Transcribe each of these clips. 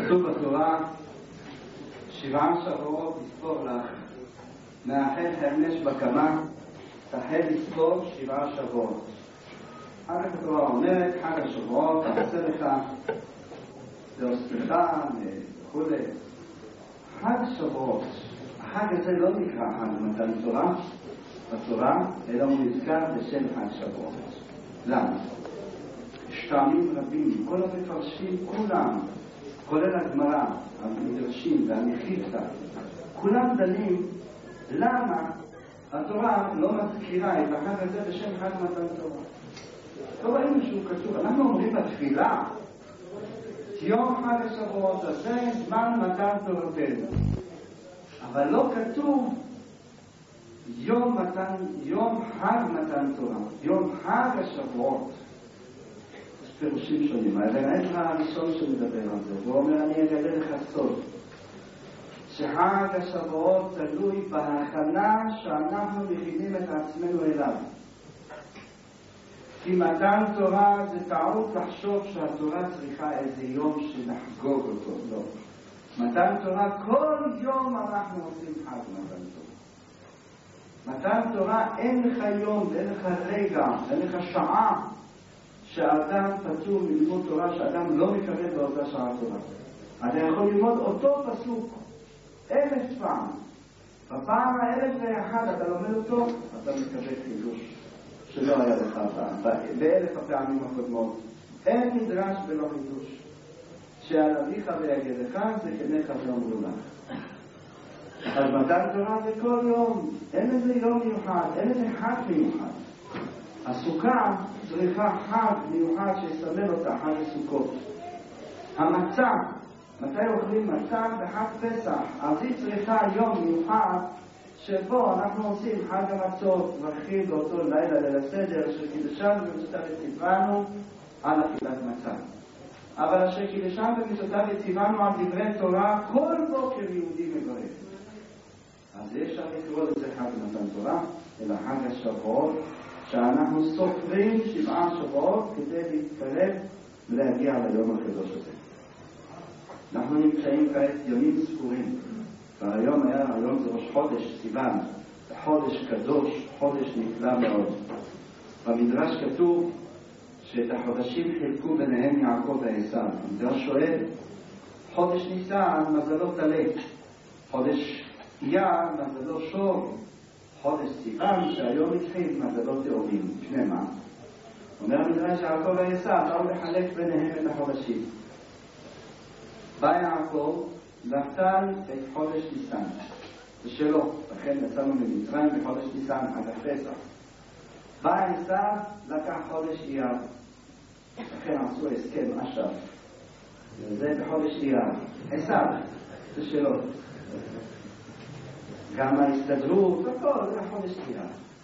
כתוב בתורה 7 שבועות לספור לך, מאחד חמש בקמה, תחל לספור 7 שבועות. אחר כך התורה אומרת, חג השבועות, תעשה לך, להוספך וכו'. חג שבועות, החג הזה לא נקרא חג מתן תורה בתורה, אלא הוא נזכר בשם חג שבועות. למה? יש טעמים רבים, כל המפרשים, כולם, כולל הגמרא, המדרשים והמחילתא, כולם דנים למה התורה לא מזכירה את החג הזה בשם חג מתן תורה. לא ראינו שהוא כתוב, אנחנו אומרים בתפילה, יום חג השבועות הזה זמן מתן תורתנו, אבל לא כתוב יום חג מתן תורה, יום חג השבועות. יש פירושים שונים. האבן עזרא הראשון שמדבר על זה, הוא אומר, אני אגלה לך סוד, שחג השבועות תלוי בהכנה שאנחנו מכינים את עצמנו אליו. כי מתן תורה זה טעות לחשוב שהתורה צריכה איזה יום שנחגוג אותו. לא. מתן תורה, כל יום אנחנו עושים חג מתן תורה. מתן תורה, אין לך יום, אין לך רגע, אין לך שעה שאדם פטור מלימוד תורה, שאדם לא מקבל באותה שעה תורה. אתה יכול ללמוד אותו פסוק 1000 פעם. בפעם 1001 אתה לומד אותו, אתה מקבל חידוש שלא היה לך ב1000 הפעמים הקודמות. אין מדרש ולא חידוש. שעל אביך ויגדך זה כנך ואומרו לך. אז מתן תורה זה כל יום, אין איזה יום מיוחד, אין איזה חג מיוחד. הסוכה צריכה חג מיוחד שיסמל אותה, חג הסוכות. המצה, מתי אוכלים מצה? בחג פסח. אז היא צריכה יום מיוחד שבו אנחנו עושים חג המצות, מרחיב באותו לילה ליל הסדר, שקידשנו ומצוותיו וציוונו על אכילת מצה. אבל אשר קידשנו ומצוותיו וציוונו על דברי תורה, כל בוקר יהודי מברך. אז יש שם לקרוא לזה חג מתן תורה, אלא חג השבועות, שאנחנו סופרים 7 שבועות כדי להתקרב ולהגיע ליום הקדוש הזה. אנחנו נמצאים כעת ימים ספורים, היום זה ראש חודש סיוון, חודש קדוש, חודש נפלא מאוד. במדרש כתוב שאת החודשים חילקו ביניהם יעקב ועשיו. המדרש שואל, חודש ניסן מזלו טלה, חודש אייר מזלו שור, חודש סיוון שהיום התחיל מזלו תאומים. לפני מה? אומר המדרש יעקב ועשיו באו לחלק ביניהם את החודשים. בא יעקב נטל את חודש ניסן, זה שלו, לכן יצאנו ממצרים בחודש ניסן עד הפסח. בא עשיו לקח חודש אייר, לכן עשו הסכם אש"ף, וזה בחודש אייר. עשיו זה שלו, גם ההסתדרות, הכל זה חודש אייר.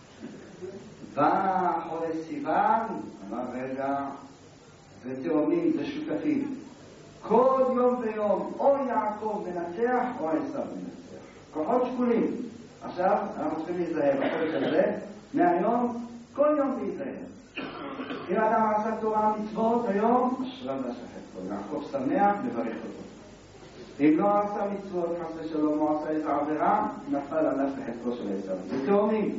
בא חודש סיוון, אמר רגע, ותאומים זה שותפים, כל יום ויום או יעקב מנצח או עשיו מנצח, כוחות שקולים. עכשיו אנחנו צריכים להיזהר בחודש הזה, מהיום כל יום להיזהר. אם אדם עשה תורה מצוות היום, אשריו ואשריכם, יעקב שמח, מברך אותו. אם לא עשה מצוות, חס ושלום, הוא עשה איזו עבירה, נפל עליו בחטאו של עשיו. זה תאומים.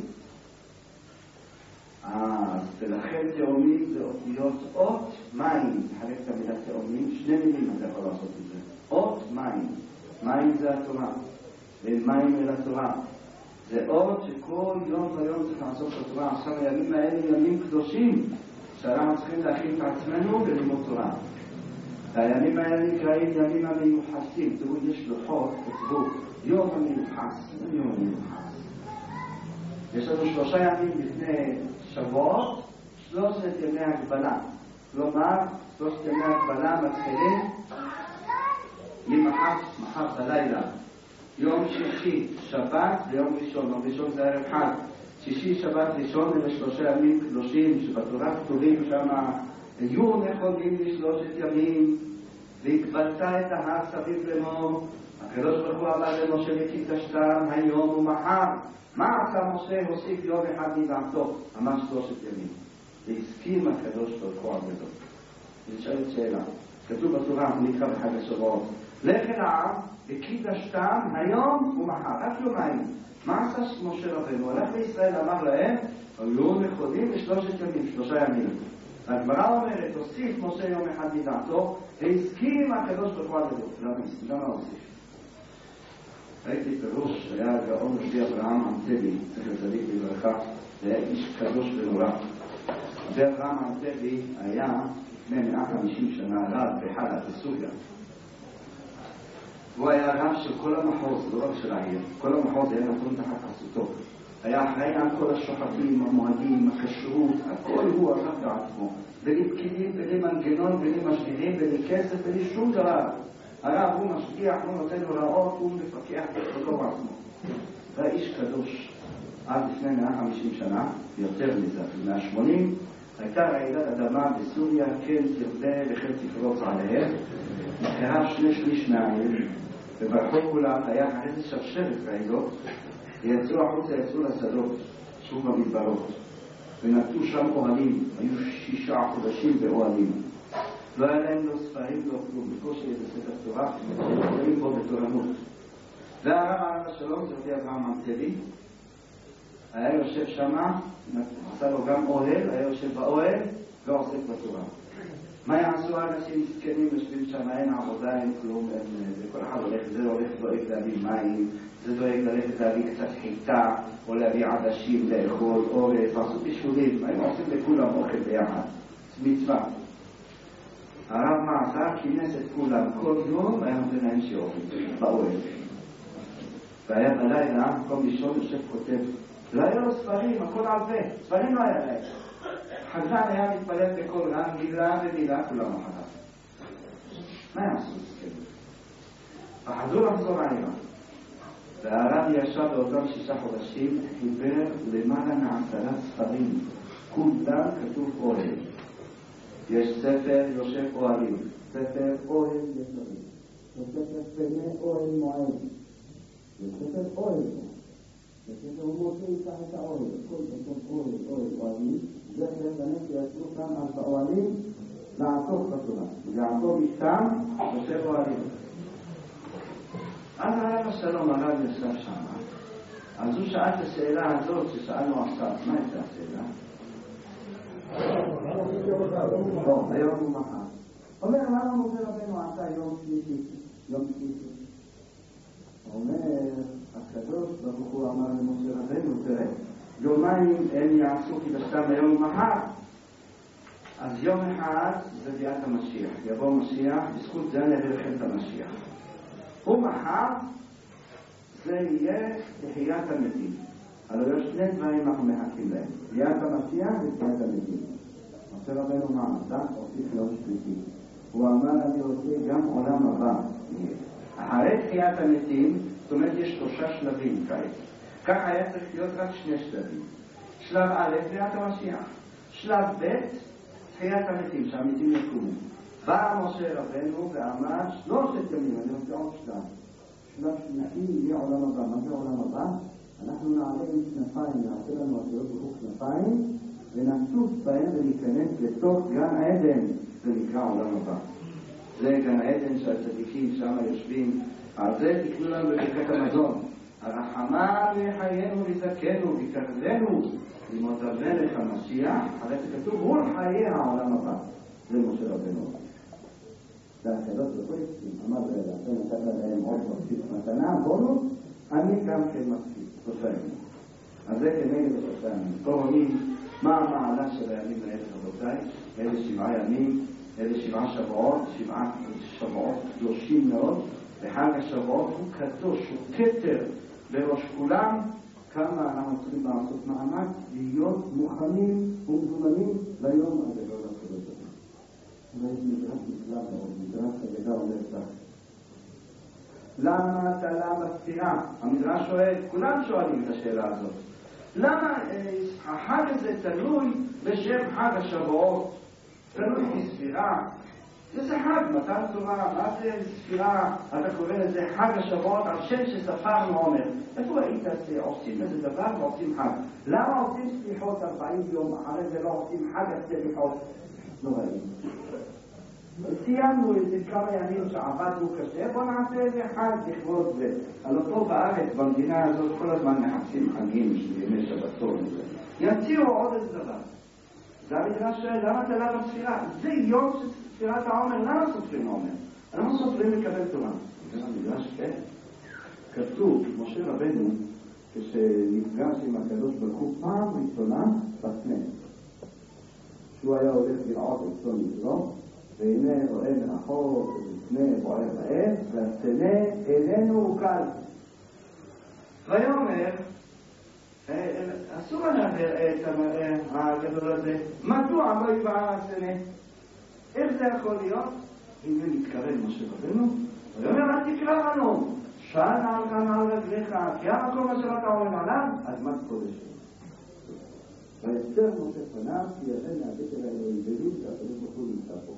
ולכן תאומים זה אותיות אות מים. חלק את המילה תאומים, 2 מילים אתה יכול לעשות את זה. אות מים. מים זה התורה, ומים אל התורה. זה אות שכל יום ויום צריך לעשות את התורה. עכשיו הימים האלה ימים קדושים, שאנחנו צריכים להכין את עצמנו וללמוד תורה. והימים האלה נקראים ימים המיוחסים. תראו, יש לוחות, כתבו, יום המיוחס. זה יום המיוחס. יש לנו 3 ימים לפני שבועות, 3 ימי הגבלה. כלומר, 3 ימי הגבלה מתחילים מחר בלילה. יום שישי, שבת ויום ראשון. יום ראשון זה ערב חג. שישי, שבת, ראשון, אלה 3 ימים קדושים שבתורה כתובים שם, היו נכונים ל3 ימים, והקבלת את ההר סביב לאמור. הקדוש ברוך הוא אמר למשה וקידשתם היום ומחר. מה עשה משה? הוסיף יום אחד מדעתו, אמר 3 ימים. והסכים הקדוש ברוך הוא על זה. נשאלת שאלה, כתוב בתורה, נקרא בחג השבועות. לך אל העם, וקידשתם היום ומחר, רק יומיים. מה עשה משה רבנו? הלך לישראל, אמר להם, היו נכונים לשלושת ימים, 3 ימים. הגמרא אומרת, הוסיף משה יום אחד מדעתו, והסכים הקדוש ברוך הוא על ידו. למה הוסיף? ראיתי פירוש, היה גאון רבי אברהם ענתבי, צריך לצדיק בברכה, היה איש קדוש ונורא. רבי אברהם ענתבי היה לפני 150 שנה רב בחלת בסוריה. הוא היה רב של כל המחוז, לא רק של העיר. כל המחוז היה נתון תחת חסותו. היה אחראי על כל השוחטים, המועדים, הכשרות, הכל הוא ערך בעצמו. בלי פקידים, בלי מנגנון, בלי משגיחים, בלי כסף, בלי שום דבר. הרב הוא משגיח, הוא נותן הוראות, הוא מפקח בכל עצמו. זה איש קדוש. עד לפני 150 שנה, יותר מזה, 180, הייתה רעידת אדמה בסוריה, כן תרבה וכן תפרוץ עליהם. נקרא 2/3 מהעיר, וברחוב כולם היה איזה שרשרת רעידות, ויצאו החוצה, יצאו לשדות, שוב במדברות, ונתנו שם אוהלים, היו 6 חודשים באוהלים. לא היה להם לא ספרים, לא כלום, בקושי איזה ספר תורה, שיכולים בו בתורנות. והרב עליו השלום, זה רבי אברהם ענתבי, היה יושב שמה, עשה לו גם אוהל, היה יושב באוהל, ועוסק בתורה. מה יעשו האנשים מסכנים, יושבים שם, אין עבודה, אין כלום, כל אחד הולך, זה הולך דואג להביא מים, זה דואג ללכת להביא קצת חיטה, או להביא עדשים לאכול, או לעשות בישולים, הם עושים לכולם אוכל ביחד, מצווה. הרב מה עשה? כינס את כולם, כל יום היה נותן להם שאוכל, באוהל. והיה בלילה, כל לישון יושב כותב, לא היה לו ספרים, הכל ערבה, ספרים לא היה להם. חזן היה מתפלל בכל רם, מילה ומילה, כולם אחריו. מה יעשו? פחדו לחזור העירה. והרב ישב באותם 6 חודשים, חיבר למעלה מ10 ספרים. כולם כתוב אוהל. יש ספר יושב אוהלים, ספר אוהל ישרים, ספר פני אוהל מועד, ספר אוהל מועד. וספר הוא מוצא איתך את האוהל, כל אוהל, אוהלים, זה חלק שיצרו כאן על באוהלים לעסוק בתורה. ויעקב איתם יושב אוהלים. אז הרב השלום הרב ישב שם. אז הוא שאל את השאלה הזאת ששאלנו עכשיו. מה הייתה השאלה? לא, היום הוא מחר. אומר, למה משה רבנו עשה יום שלישי? יום שלישי. אומר, הקדוש ברוך הוא אמר למשה רבנו, תראה, יומיים הם יעשו קידשתם היום ומחר. אז יום אחד זה ביאת המשיח. יבוא משיח, בזכות זה נביא לכם את המשיח. ומחר זה יהיה תחיית המתים. הלוא יש 2 דברים אנחנו מחכים להם. ביאת המשיח ותחיית המתים. משה רבנו מה עשה? הוסיף יום שלישי. הוא אמר, אני רוצה גם עולם הבא. אחרי תחיית המתים, זאת אומרת יש 3 שלבים כעת. כך היה צריך להיות רק 2 שלבים. שלב א', ביאת המשיח. שלב ב', תחיית המתים, שהמתים יקומו. בא משה רבנו ואמר 3 ימים, אני רוצה עוד שלב. שלב שלישי יהיה עולם הבא. מה זה עולם הבא? אנחנו נעלה עם כנפיים, נעשה לנו הקדוש ברוך הוא כנפיים, ונצוף בהם וניכנס לתוך גן עדן. זה נקרא עולם הבא. זה גן עדן שהצדיקים שם יושבים. על זה תקנו לנו בברכת המזון. הרחמה לחיינו וזכנו וקרבנו למות המלך המשיח. הרי זה כתוב הוא חיי העולם הבא. זה משה רבנו. והקדוש ברוך הוא אמר אתם נתת להם עוד מספיק מתנה, בונוס, אני גם כן מספיק, 3 ימים. אז זה כנגד 3 ימים. פה רואים מה המעלה של הימים האלה, רבותיי. אלה 7 ימים, אלה 7 שבועות, 7 שבועות קדושים מאוד, וחג השבועות הוא קדוש, הוא כתר בראש כולם. כמה אנחנו צריכים לעשות מאמץ להיות מוכנים ומזומנים ליום הגדול הקדוש הזה. ויש מדרש נפלא מאוד, מדרש הגדה אומר כך. למה תלה בספירה? המדרש שואל, כולם שואלים את השאלה הזאת. למה החג הזה תלוי בשם חג השבועות? תלוי בספירה. זה חג, מתן תורה, מה זה ספירה? אתה קורא לזה חג השבועות על שם שספרנו עומר. איפה ראית שעושים איזה דבר ועושים חג? למה עושים סליחות 40 יום, אחרי זה לא עושים חג הסליחות? לא ראינו. סיימנו איזה כמה ימים שעבדנו קשה, בוא נעשה איזה חג לכבוד זה. על אותו בארץ, במדינה הזאת, כל הזמן מחפשים חגים של ימי שבתון וזה. ימציאו עוד איזה דבר. זה המדרש שואל, למה זה לא בספירה? זה יום של ספירת העומר, למה סופרים עומר? אנחנו סופרים לקבל תורה. זה המדרש כן. כתוב, משה רבנו, כשנפגש עם הקדוש ברוך הוא פעם ראשונה בסנה. שהוא היה הולך לראות את צאן יתרו, והנה רואה מרחוק, סנה בוער באש, והסנה אלינו הוא קל. ויאמר, אסור להעביר את המראה הגדול הזה. מדוע לא יבער הסנה? איך זה יכול להיות? אם זה מתקרב משה רבנו, ויאמר, אל תקרא לנו. שאל על כאן על רגליך, כי המקום אשר אתה עומד עליו, אדמת קודש. ויצר משה פניו, כי יבן מהבטן האלוהים, בדיוק שהקדוש ברוך הוא נמצא פה.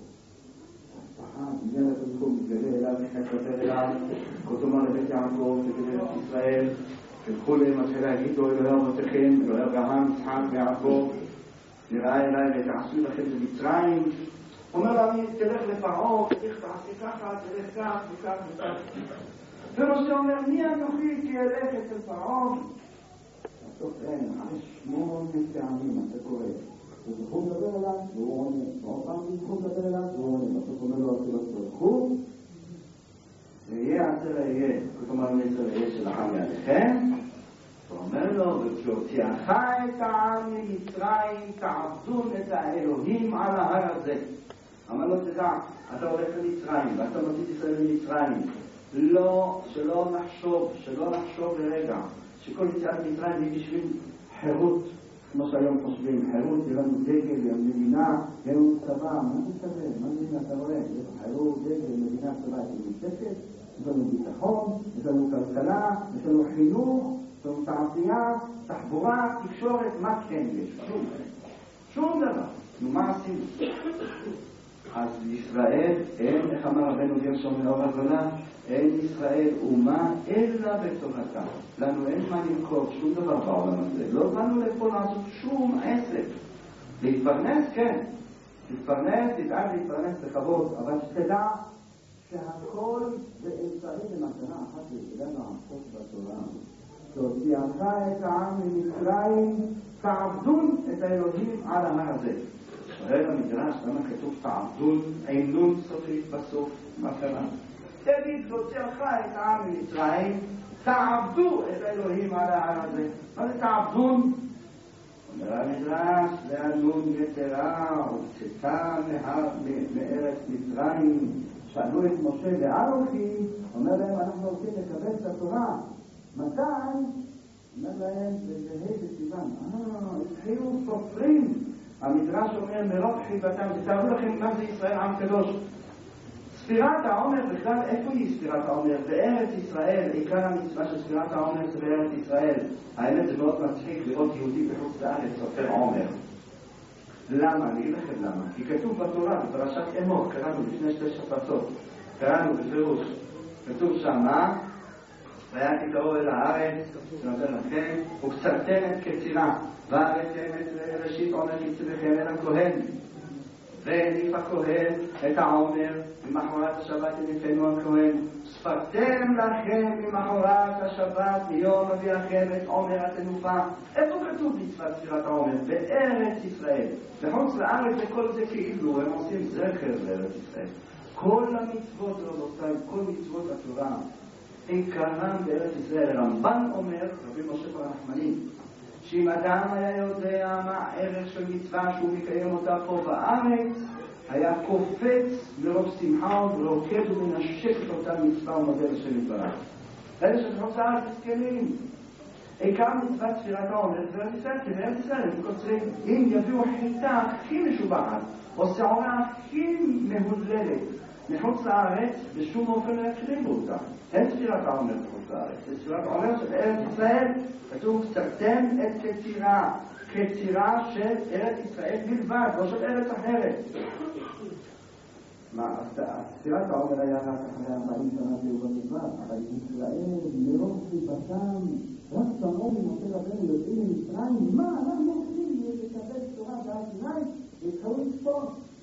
בגלל הקדוש ברוך הוא מתגלה אליו, מתקרב אליו, כתומה לבית יעקב, וכדי ישראל, וכולי, מתחיל להגיד לו, אלוהי אבותיכם, אלוהי אברהם, יצחק ויעקב, נראה אליי ותעשו לכם במצרים. אומר לו, אני תלך לפרעה, תעשי ככה, תלך כך וכך וכך. ומשה אומר, מי אנוכי כי אלך אצל פרעה? בסוף אין, אחרי 8 פעמים אתה קורא. ובכל מדבר אליו, והוא עונה. ועוד פעם בכל מדבר אליו, והוא עונה. בסוף אומר לו, הקדוש ברוך הוא, ויהיה עצר יהיה, כלומר נצר יהיה שלכם ידיכם. ואומר לו, וכשהוציאך את העם ממצרים, תעבדון את האלוהים על ההר הזה. אמר לו, תדע, אתה הולך למצרים, ואתה מוציא את ישראל למצרים. לא, שלא נחשוב לרגע, שכל יציאת מצרים היא בשביל חירות, כמו שהיום חושבים, חירות, יהיה לנו דגל, יהיה מדינה, יהיה לנו צבא, מה זה מתכוון? מה זה אתה רואה? יש חירות, דגל, מדינה, צבא, יש לנו שקט, יש לנו ביטחון, יש לנו כלכלה, יש לנו חינוך, יש לנו תעשייה, תחבורה, תקשורת, מה כן יש? שום דבר. נו, מה עשינו? אז ישראל, אין, איך אמר רבנו גרשום לאור הגולה, אין ישראל אומה אלא בתורתה. לנו אין מה למכור שום דבר בעולם הזה. לא באנו לפה לעשות שום עסק. להתפרנס, כן. להתפרנס, תדאג להתפרנס בכבוד, אבל שתדע שהכל זה אמצעי למטרה אחת ויחידה לעשות בתורה. שהוציאך את העם ממצרים, תעבדון את האלוהים על ההר הזה. שואל המדרש, למה כתוב תעבדון, עם נון סופית בסוף, מה קרה? תגיד, והוציאך את העם ממצרים, תעבדו את האלוהים על ההר הזה. מה זה תעבדון? אומר המדרש, זה הנון יתרה, הוצאתה מארץ מצרים. שאלו את משה ואנוכי, אומר להם, אנחנו רוצים לקבל את התורה. מתי? אומר להם, זה בסיוון. התחילו סופרים. המדרש אומר, מרוב חיבתם, תתארו לכם מה זה ישראל עם קדוש. ספירת העומר בכלל, איפה היא ספירת העומר? בארץ ישראל, עיקר המצווה של ספירת העומר זה בארץ ישראל. האמת זה מאוד מצחיק לראות יהודי בחוץ לארץ סופר עומר. למה? אני אגיד לכם למה. כי כתוב בתורה, בפרשת אמור, קראנו לפני 2 שבתות, קראנו בפירוש, כתוב שמה, והיה תקראו אל הארץ, שנותן לכם, וקצרתם את קצירה, והראיתם את ראשית עומר קצירכם אל הכהן. והניף הכהן את העומר, ממחרת השבת הניפנו הכהן. ספרתם לכם ממחרת השבת, מיום אביאכם את עומר התנופה. איפה כתוב מצוות ספירת העומר? בארץ ישראל. בחוץ לארץ וכל זה כאילו, הם עושים זכר בארץ ישראל. כל המצוות רבותיי, כל מצוות התורה, עיקרם בארץ ישראל. רמב"ן אומר, רבי משה בר נחמני, שאם אדם היה יודע מה הערך של מצווה שהוא מקיים אותה פה בארץ, היה קופץ מרוב שמחה ורוקד ומנשק את אותה מצווה ומודל של יתברך. אלה שבחוץ לארץ מסכנים. עיקר מצוות ספירת העומר זה בארץ ישראל, כי בארץ ישראל הם קוצרים. אם יביאו חיטה הכי משובחת, או שעורה הכי מהודללת, מחוץ לארץ, בשום אופן לא יקריבו אותה. אין ספירת העומר בחוץ לארץ. זה ספירת העומר של ארץ ישראל. כתוב, קצרתם את קצירה. קצירה של ארץ ישראל בלבד, לא של ארץ אחרת. מה, ספירת העומר היה רק אחרי 40 שנה שהיו במדבר, אבל ישראל מרוב חיבתם, רק שמעו ממשה רבנו יוצאים ממצרים, מה אנחנו עושים לקבל תורה בהר סיני? והתחילו לספור.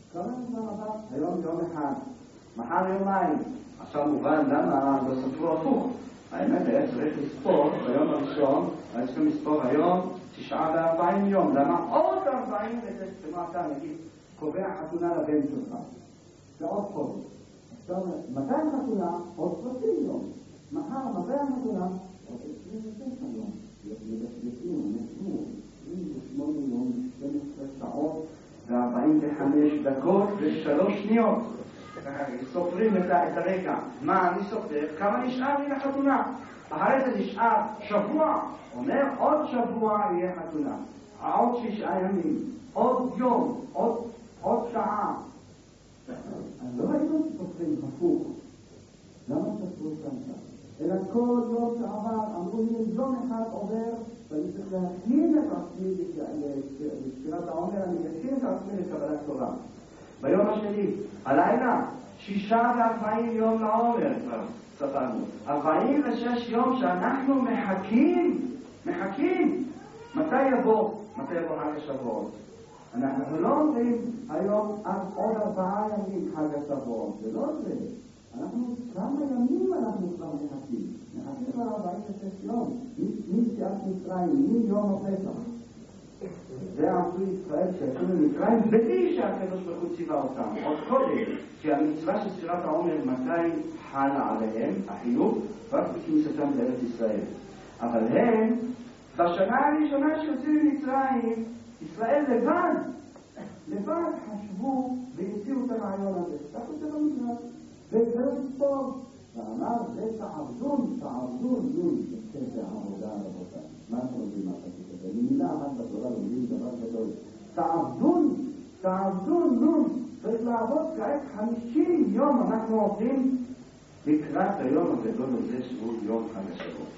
כמה זמן עבר? היום יום אחד, מחר יומיים. עכשיו מובן למה לא ספרו הפוך. האמת היה צריך לספור ביום הראשון, היה צריך לספור היום 940 יום. למה עוד 40 וזה כמו אתה נגיד קובע חתונה לבן שלך? זה עוד חודש. עכשיו, מתי חתונה? עוד 30 יום. מחר, מתי חתונה? עוד 29 יום. יוצאים, נשמו, 28 יום, 12 שעות ו45 דקות ו3 שניות. סופרים את הרגע. מה אני סופר? כמה נשאר לי לחתונה? אחרי זה נשאר שבוע. אומר עוד שבוע יהיה חתונה. עוד 6 ימים. עוד יום. עוד שעה. אז לא היינו סופרים הפוך. למה סופרו ככה? אלא כל יום שעבר אמרו לי יום אחד עובר ואני צריך להכין את עצמי לספירת העומר, אני מכין את עצמי לקבלת תורה. ביום השני, הלילה, 46 יום לעומר כבר ספרנו. 46 יום שאנחנו מחכים. מתי יבוא חג השבועות? אנחנו לא אומרים היום עוד 4 ימים חג השבועות, זה לא זה. אנחנו כמה ימים אנחנו כבר מחכים כבר 46 יום, מיציאת מצרים, מיום הפסח. זה עשו ישראל שיצאו ממצרים בלי שהקדוש ברוך הוא ציווה אותם, עוד קודם, כי המצווה של ספירת העומר מתי חלה עליהם, החינוך, רק בכניסתם לארץ ישראל. אבל הם, בשנה הראשונה שיוצאים ממצרים, ישראל לבד חשבו והציעו את הרעיון הזה. תקעו את זה במקרא. והתחילו לספור. ואמר, זה תעבדון, זה העבודה רבותה. מה אתם יודעים מה חשוב את זה? במילה אחת בתורה לומדים דבר גדול. תעבדון, צריך לעבוד כעת 50 יום. אנחנו עובדים לקראת היום הגדול הזה שהוא יום חג השבועות.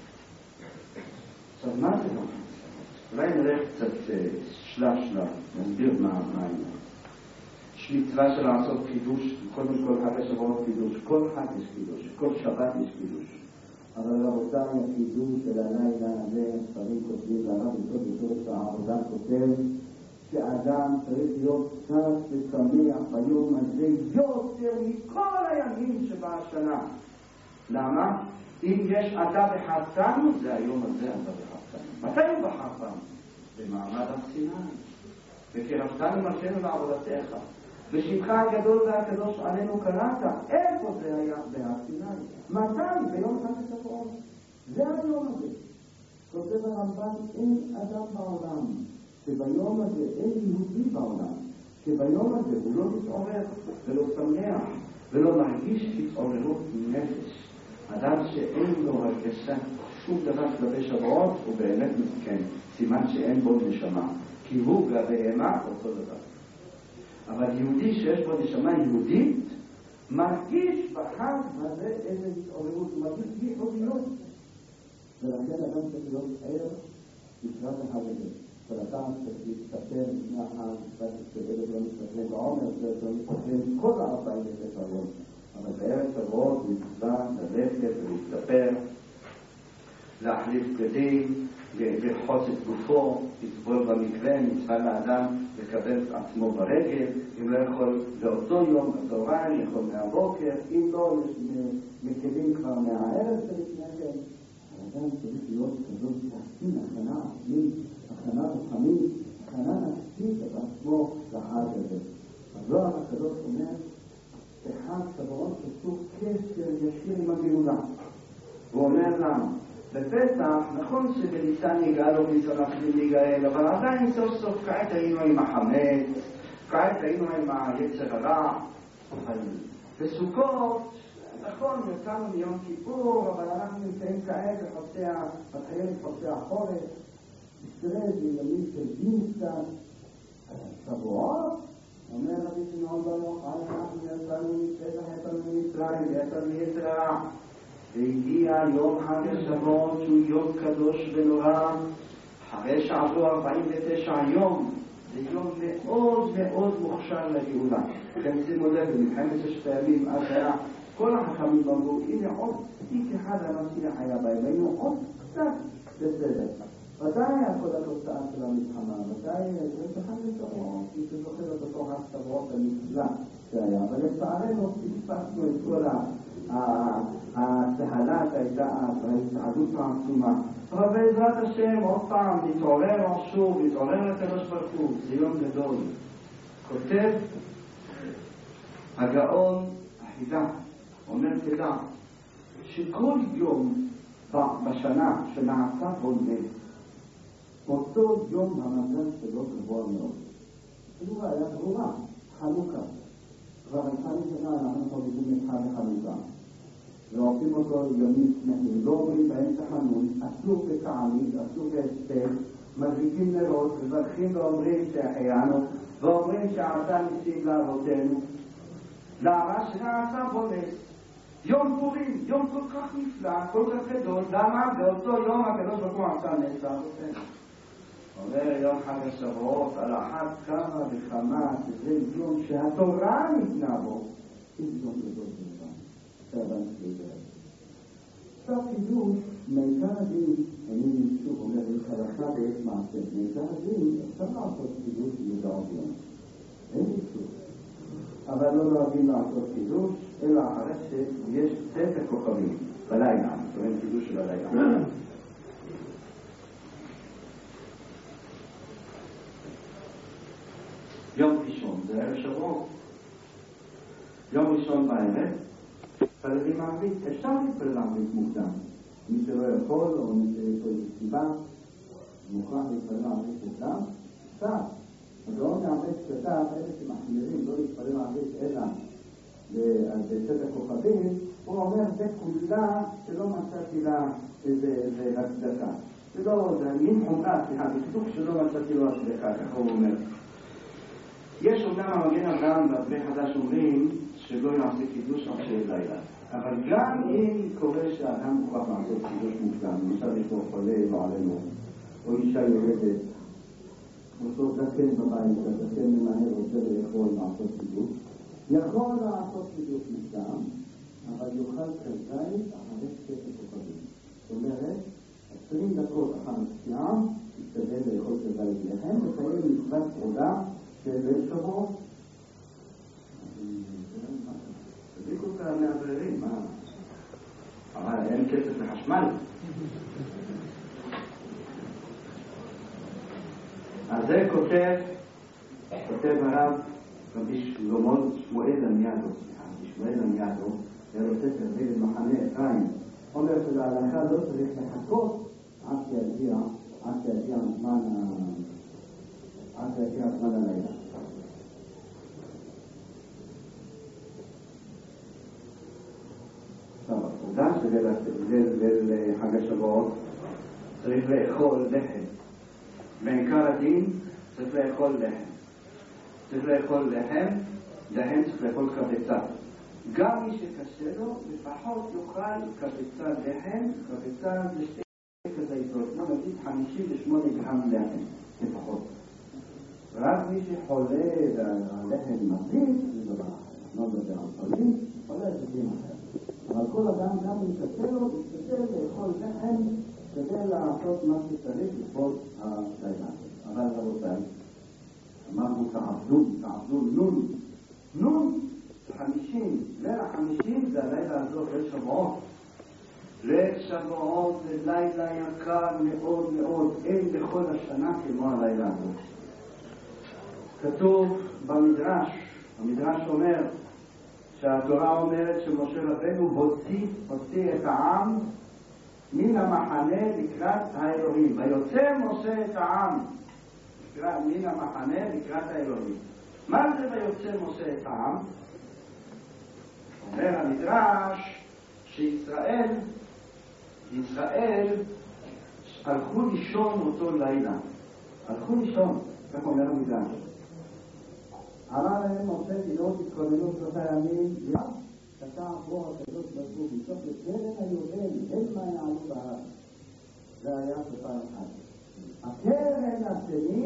עכשיו, מה זה יום חג השבועות? אולי נראה קצת שלב, נסביר מה העניין. יש מצווה של לעשות חידוש, קודם כל חג השבועות חידוש, כל חג יש חידוש, כל שבת יש חידוש. אבל רבותיי, החידוש של הלילה הזה, ספרים כותבים, והרב יסוד בשורש העבודה כותב, שאדם צריך להיות קצת ושמח ביום הזה יותר מכל הימים שבשנה. למה? אם יש עדה בחרתנו, זה היום הזה עדה בחרתנו. מתי הוא בחרתנו? במעמד הר סיני. וקרבתנו מלכנו לעבודתך. ושמך הגדול והקדוש עלינו קראת. איפה זה היה? בהר סיני. מתי? ביום חג השבועות. זה היום הזה. כותב הרמב"ן, אין אדם בעולם שביום הזה, אין יהודי בעולם שביום הזה הוא לא מתעורר ולא שמח ולא מרגיש התעוררות נפש. אדם שאין לו הרגשה שום דבר כלפי שבועות הוא באמת מסכן, סימן שאין בו נשמה, כי הוא והבהמה אותו דבר. אבל יהודי שיש בו נשמה יהודית מרגיש בחג הזה איזה התעוררות, הוא מרגיש ייחודיות, ולכן אדם צריך להיות ער לקראת החג הזה. ולאדם צריך להסתכל לפני החג, שאלת לא מסתכל בעומר, שאלת לא מסתכל כל 46 היום. אבל בערב שבועות מצווה ללכת ולהסתפר, להחליף בגדים, לרחוץ את גופו, לסבול במקרה, מצווה לאדם לקבל את עצמו ברגל, אם לא יכול לאותו יום בצהריים, יכול מהבוקר, אם לא, מקלים כבר מהערב שלפני כן. האדם צריך להיות כזאת להכין הכנה עצמית, הכנה רוחנית, הכנה נפשית את עצמו לחג הזה. הזוהר הקדוש אומר שחג שבועות קשור קשר ישיר עם הגאולה. הוא אומר למה? בפסח, נכון שבניסן יגאל ובניסן אחרים להיגאל, אבל עדיין סוף סוף כעת היינו עם החמץ, כעת היינו עם היצר הרע, אבל בסוכות, נכון, יצאנו מיום כיפור, אבל אנחנו נמצאים כעת מתחילים בחודשי החורף, ישראל זה ימים של גינסה, שבועות, אומר רבי שמעון בר יוחאי, אנחנו יצאנו מפסח, יצאנו ממצרים, יצאנו מיצר הרע. והגיע יום חג השבועות שהוא יום קדוש ונורא, אחרי שעברו 49 יום, זה יום מאוד מאוד מוכשר לגאולה. לכן שימו לב, במלחמת ששת הימים אז היה, כל החכמים אמרו, הנה עוד תיק אחד המשיח היה בהם, היינו עוד קצת בסדר. מתי היה כל התוצאה של המלחמה? מתי זה אחד לשעות, מי שזוכר את אותו הסתברות הנפלא שהיה, אבל לצערנו פספסנו את כל הצהלה שהייתה ההתעדות העצומה. אבל בעזרת השם עוד פעם נתעורר שוב, נתעורר לקדוש ברוך הוא, זה יום גדול. כותב הגאון החידה, אומר תדע, שכל יום בשנה שנעשה בו נס, אותו יום המזל שלו גבוה מאוד. אפילו היה ברורה, חנוכה. כבר 2000 שנה אנחנו חוגגים את חג החנוכה. ועושים אותו ימים שמחים, לא אומרים באמצע חנון, אסור בתענית, אסור בהספק, מדליקים נרות, מברכים ואומרים שהחיינו, ואומרים שעשה ניסים לאבותינו. למה? שנעשה בו נס. יום פורים, יום כל כך נפלא, כל כך גדול, למה? באותו יום הקדוש ברוך הוא עשה נס לאבותינו. אומר יום חג השבועות, על אחת כמה וכמה, שזה יום שהתורה ניתנה בו, זה יום גדול בלבד. שהבן שלי זה. עכשיו חידוש, מעיקר הדין, אני שוב אומר, אם חלקה בעת מעשה, מעיקר הדין, אפשר לעשות חידוש לדעות יום. אין לי שוב. אבל לא נוהגים לעשות חידוש, אלא אחרי שיש צאת הכוכבים, בלילה, זאת אומרת חידוש של הלילה. יום ראשון, זה ערב שבועות. יום ראשון בערב, פללים ערבית, אפשר להתפלל ערבית מוקדם. מי שלא יכול, או מי שיש לו סיבה, מוכרח להתפלל ערבית מוקדם, אפשר. אז לא נעבד כתב, אלה שמחמירים לא להתפלל ערבית אלא בצאת הכוכבים, הוא אומר, זה כולה שלא מצאתי לה איזה הצדקה. זה לא, זה מין חומרה, בכתוב שלא מצאתי לו הצדקה, ככה הוא אומר. יש אומנם המגן אברהם והרבה חדש אומרים שלא יעשה קידוש עד שיהיה לילה. אבל גם אם קורה שהאדם מוכרח לעשות קידוש מוקדם, למשל יש לו חולה לא עלינו, או אישה יורדת, אותו זקן בבית, הזקן מנהל רוצה לאכול לעשות קידוש, יכול לעשות קידוש מוקדם, אבל יאכל כזית אחרי צאת הכוכבים. זאת אומרת, 20 דקות אחר הפציעה, ישתדל לאכול כזית לחם, וקיים מצוות סעודה של ליל שבועות. תדליק אותה מהברירים, מה? אבל אין כסף לחשמל. אז זה כותב הרב רבי שמואל למיאדו, זה רוצה תרביל במחנה אפרים, אומר שלהלכה לא צריך לחכות עד שיגיע הזמן הלילה. עכשיו, עובדה שליל חג השבועות צריך לאכול לחם. בעיקר הדין צריך לאכול לחם. צריך לאכול קבצה. גם מי שקשה לו, לפחות יאכל קבצה לחם, קבצה זה שתי כזיתות, נגיד 58 גרם לחם, לפחות. רק מי שחולה והלחם מזיק, זה דבר אחר. לא מדבר על חולים, חולה זה דין אחר. אבל כל אדם גם מתקשר לו, מתקשר לאכול לחם כדי לעשות מה שצריך לכבוד הלילה. אבל רבותיי, אמרנו תעבדו נון 50, לילה 50 זה הלילה הזאת, ליל שבועות. ליל שבועות זה לילה יקר מאוד מאוד, אין בכל השנה כמו הלילה הזאת. כתוב במדרש אומר שהתורה אומרת שמשה רבנו הוציא את העם מן המחנה לקראת האלוהים. ויוצא משה את העם מן המחנה לקראת האלוהים. מה זה ויוצא משה את העם? אומר המדרש שישראל הלכו לישון אותו לילה. הלכו לישון, כך אומר המדרש. אמר להם משה תדעו תתכוננו 3 ימים, קטע בו הקדוש ברוך הוא בסוף לקרן היובל, המה יעלו בהר. זה היה סופר אחד.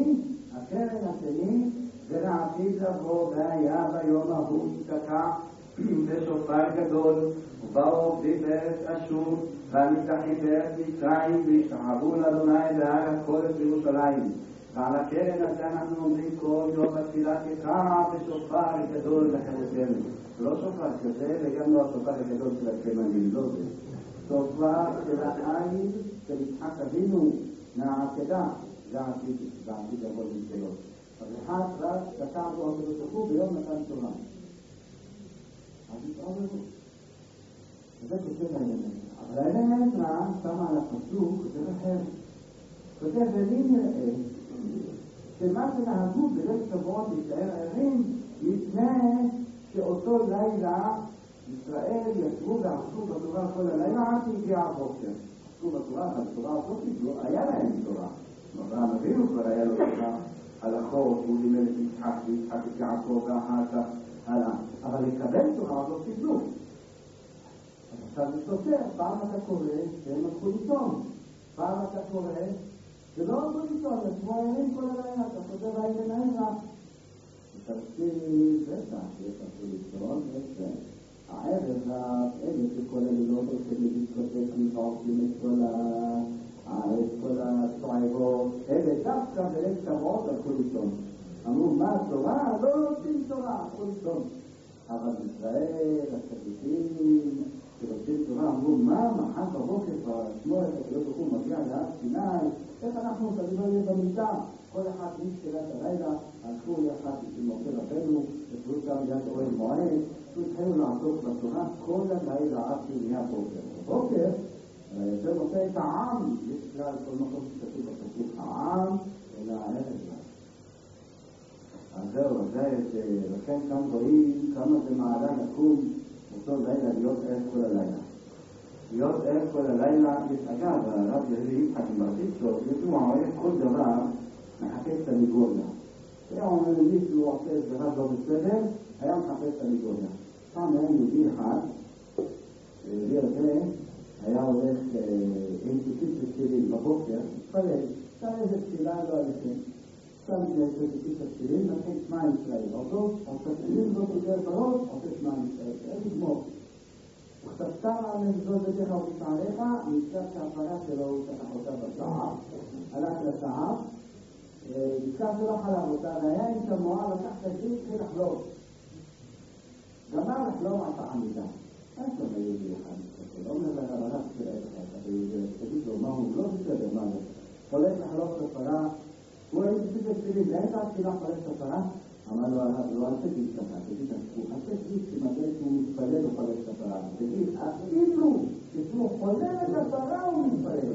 הקרן השני זה לעתיד לבוא, והיה ביום ההוא ייתקע ושופר גדול, ובאו עובדים בארץ אשור, והנצחים בארץ מצרים, והשתחוו לאדוני בהר הקודש בירושלים. ועל הקרן הזה אנחנו אומרים כל יום בתפילת יקרא ושופר גדול בחרתנו. לא שופר כזה וגם לא השופר הגדול של התימנים, לא זה. שופר של העין של יצחק אבינו מהעקדה, זה העתיד לבוא למקלות. אז אחד רק דקה בו הקדוש ביום מתן תורה. אז התעוררו. וזה כותב האלמנט. אבל האלמנט רע שמה על הפסוק כותב אחר. כותב ולי נראה שמה שנהגו בליל שבועות להישאר ערים לפני שאותו לילה ישראל ישבו ועשו בתורה כל הלילה עד שהגיע הבוקר. עשו בתורה, אבל בתורה הסופית לא היה להם תורה. אברהם אבינו כבר היה לו תורה הלכות, הוא לימד את יצחק ויצחק את יעקב ואחר כך הלאה. אבל לקבל תורה לא קיבלו. אז עכשיו זה סופר, פעם אתה קורא שהם הלכו לישון. פעם אתה קורא זה לא הלכו לישון, זה כמו ערים כל הלילה, אתה כותב הייתם העזרה. ותפסיד בטח, יש הלכו לישון, וזה. הערב האלה שכל הלילות הולכים לדיסקוטק ועושים את כל התועבות, אלה דווקא בליל שבועות הלכו לישון. אמרו, מה תורה? לא רוצים תורה, הלכו לישון. אבל ישראל, הצדיקים, שלוצים תורה, אמרו, מה? מחר בבוקר כבר שמורת הקדוש ברוך הוא מגיע להר סיני, איך אנחנו תמיד לא יהיה במיטה? כל אחד מתחילת הלילה, הלכו יחד עם משה רבנו, ישבו שם ליד אוהל מועד, התחילו לעסוק בתורה כל הלילה עד שנהיה בוקר. בבוקר, זה מוצא את העם, יש כלל כל מקום שכתוב בפסוק העם, אלא הערב. אז זהו, לכן כאן רואים כמה זה מעלה לקום אותו לילה להיות ערב כל הלילה. להיות ערב כל הלילה, אגב, הרב יהודי יצחק מברדיצ'ו, הוא אוהב כל דבר מחפש את הניגוריה. היה אומר מישהו עושה את דבר לא בסדר, היה מחפש את הניגוריה. פעם היה יהודי אחד, היה הולך עם ציטוט ותפילין בבוקר, התפלל, שם איזה תפילה לא עליכם. שם איזה ציטוט ותפילין, לכן שמע ישראל. אותו, התפילין לא תוגר בראש, עושה שמע ישראל. זה לגמור. וכתבתה על מזוז בדיך ובשעריך, נזכר שהפרה שלו הוא שכח אותה בשעה. הלך לשעה, נזכר שלא חלם אותה, והיה עם שמועה, לקח תגיד, התחיל לחלום. גמר לחלום עשה עמידה. אין שם היהודי אחד, לא אומר לך הרב של איזה היהודי, תגיד לו מה הוא, לא בסדר מה זה. הולך לחלום את הפרה, הוא היה תגיד לתפילים, ואין את התפילה חולך את הפרה? אמר לו הרב, לא אל תגיד ככה, תגיד תפקו, אל תגיד שמדי שהוא מתפלל וחולך את הפרה. תגיד, אפילו כשהוא חולך את הפרה הוא מתפלל.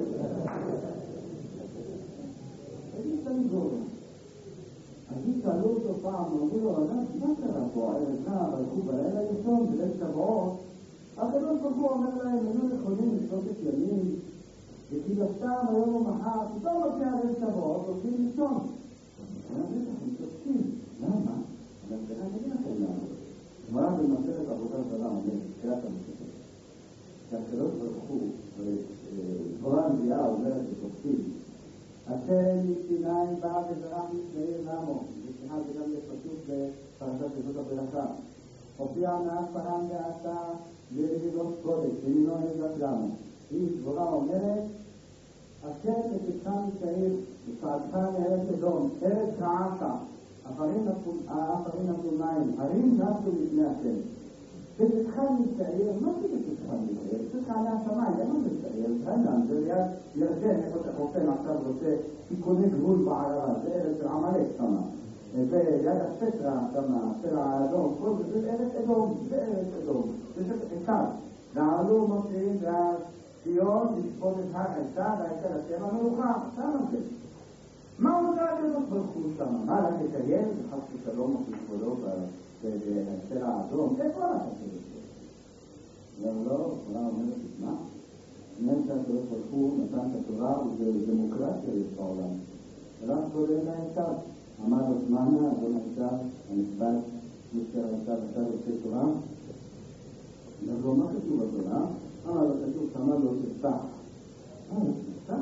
תגיד תניגור. אז שאלו אותו פעם, אמרו לו, מה קרה פה? הערב הלכו בלילה לישון, בליל שבועות. הקדוש ברוך הוא אומר להם, היו יכולים לשלושת ימים, וקידשתם היום ומחר, פתאום מגיע ליל שבועות, הולכים לישון. הם צודקים. למה? אבל אני אגיד לכם למה. גמרא במסכת עבודה זרה אומר, תחילת המסכת, שהקדוש ברוך הוא, דבורה הנביאה אומרת וצודקים, אתם מסיני בא וזרח משנאי נמו, ושנה זה גם לפסוק בפרשת עדות הברכה. הופיע מעט פרן ועשה לרגילות קודש, ומינו עזרת לנו. היא דבורה אומרת, אשר תפתחה משעיר, ופעדך לארץ אדום, ארץ העשה, האפרים הפולניים, הרים נפלו לפני השם. ותפתחה משעיר, מה זה תפתחה משעיר? תפתחה מהשמיים, למה זה משעיר? זה ליד ירדן, איפה שחופן עכשיו רוצה תיקוני גבול בערבה, זה ארץ עמלק שמה. ויד הספטרה שמה, הספטרה האדום, כל זה ארץ אדום, זה ארץ אדום. זה שפתחה. ועלו מוציאים והציון לשפוט את העשה והייתה לשם המלוכה, שמה זה. מה עושה הקדוש ברוך הוא שמה? מה לה תקיים? וחס ושלום הכבודו בהסתר האדום, זה כל הקדוש ברוך הוא. לא, התורה אומרת, מה? נראה שהקדוש ברוך הוא נתן את התורה ודמוקרטיה יש בעולם. רק קודם להיטב. אמר לו זמנה, אדון היטב, הנכבד, מוזכר היטב, היטב עושה תורה. נבוא, מה כתוב בתורה? אמר לו כתוב, אמר לו תפתח. תפתח?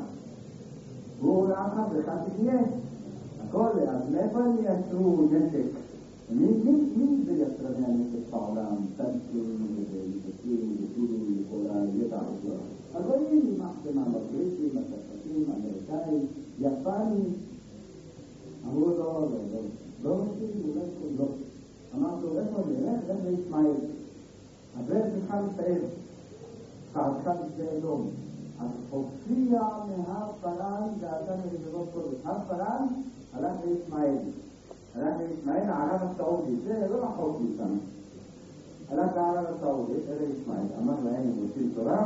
והוא רעך וכך תהיה. הכל, אז מאיפה הם יעשו נשק מי זה יצרני הנפש בעולם? צדיקים וישקים וטובים וכל הידע הזה. הגויים עם מחסמה בבריטים, הצרפתים, האמריקאים, יפנים. אמרו לו, לא רוצים, לא. אמרנו, איפה נלך? לך לישמעאל. אז זה צריכה לסער. חרדך בשדה אדום. אז הופיע מהר פרן ואתה מרזבות קודש. הר פרן הלך לישמעאל. הלך לישמעאל, הערב הסעודי. זה לא רחוק מכאן. הלך לערב הסעודי, אלה ישמעאל. אמר להם, הם רוצים תורה?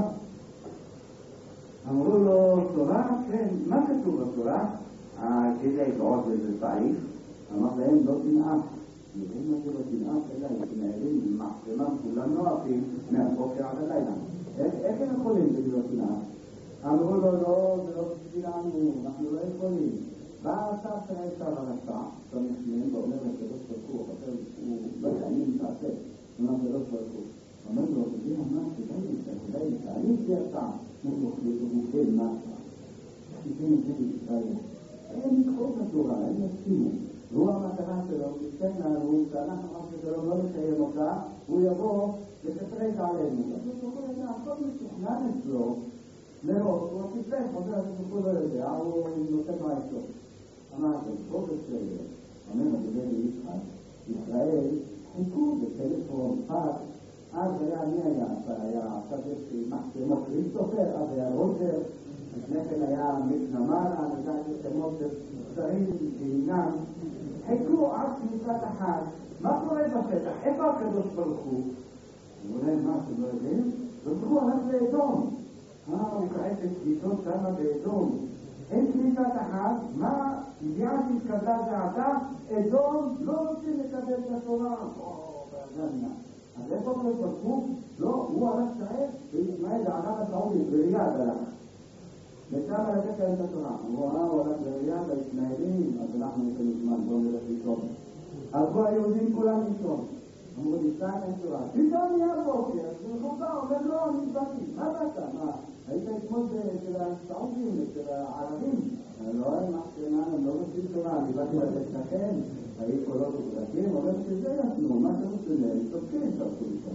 אמרו לו, תורה? כן. מה כתוב בתורה? כדי עוד איזה סעיף. אמר להם, לא תנאף. יודעים מה זה לא תנאף? אלא מתנהלים עם מחסמה כולם נואפים מהבוקר עד הלילה. איך הם יכולים בלי לא תנאף? אמרו לו, לא, זה לא בשבילנו, אנחנו לא יכולים. בא השר שהייתה הרסה, שמחמין ואומר לקדוש ברוך הוא, הוא לא יעניין תעשה, אמר לקדוש ברוך הוא. אומר לו, זה אמר כדאי אני תייצה, הוא כן נעשה. תיתן את זה בישראל. הם יקחו את התורה, הם יסכימו. והוא המטרה שלו, ייתן לנו, שאנחנו חושב שלו לא לקיים אותה, הוא יבוא ותפרק עלינו. אז הוא יכול הכל משוכנן אצלו, לראות, הוא הפיפק, חוזר, הוא לא יודע, הוא נותן לו עצות. אמר, בוא בסדר, אומר לדבר ליצחק, ישראל חיכו בטלפון, פאק, אז היה, מי היה? היה עכשיו יש מחשמות כריסטופר, אז היה רוג'ר, לפני כן היה מקנמל, אני יודעת שמות קצרים ועינם, חיכו עד כניסת אחת, מה קורה בשטח? איפה הקדוש ברוך הוא? הוא אומר, מה, אתם לא יודעים? ברוך הוא הלך לאדום. הוא כעת את שמה באדום. אין כניסת אחת, מה ידיעה שהתקבלה דעתה? אדום לא רוצים לקבל את התורה. אז איפה הקדוש ברוך הוא? לא, הוא הלך כעת, וישמעאל לערב הסעודי, בריאד הלך. ושם לתת להם את התורה. הוא הלך לריאד, הישמעאלים, אז אנחנו נתן זמן, בואו נלך לישון. הלכו היהודים כולם לישון. אמרו לי, סתם אין תורה. פתאום נהיה בוקר, הוא בא, אומר לא, אני באתי. מה באת? מה? היית אתמול של הסעודים, של הערבים. לא, הם לא רוצים תורה, אני באתי לתת לכם. היית קולות וקודקים, אומר שזה יעשנו, מה שאתם רוצים להם, תוקעים, תעשו לכם.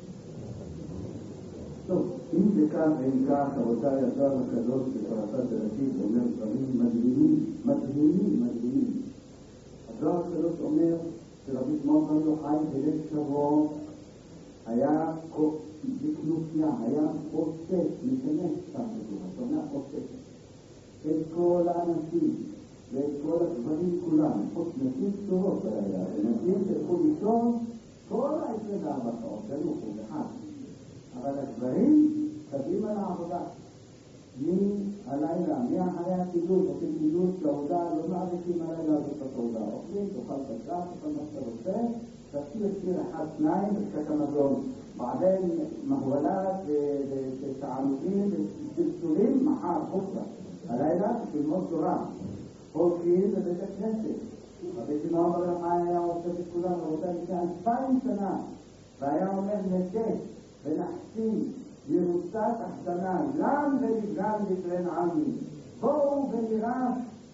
טוב, אם זה כך ואם כך, רבותיי, הזוהר הקדוש בפרשת בראשית אומר דברים מדהימים. הזוהר הקדוש אומר שרבי שמעון בר יוחאי בליל שבועות היה בכנופיה, היה אוסף, משנה סתם זאת אומרת, אוסף את כל האנשים ואת כל הגברים כולם, נשים פטורות היה, נשים שהלכו לישון כל 24 שעות, זה לא חוב אחד. אבל הגברים קדים על העבודה. מהלילה, מאחרי הקידוש, עושים קידוש לעבודה, לא מעריכים הלילה הזאת בתעודה. אוכלים, תאכל בשר, תאכל מה שאתה רוצה, תשאיר שיר אחד, שניים, ושקת המזון. בעדין מהולת ותענוגים וצלצולים, מחר, חופשה. הלילה תלמוד תורה. הולכים לבית הכנסת. רבי שמעון בר יוחאי היה עושה את כולם, רבותיי, לפני 2000 שנה, והיה אומר נגד ונחסים ירוצת החתנה, לם ולגלם לפרן עמי. בואו ונירש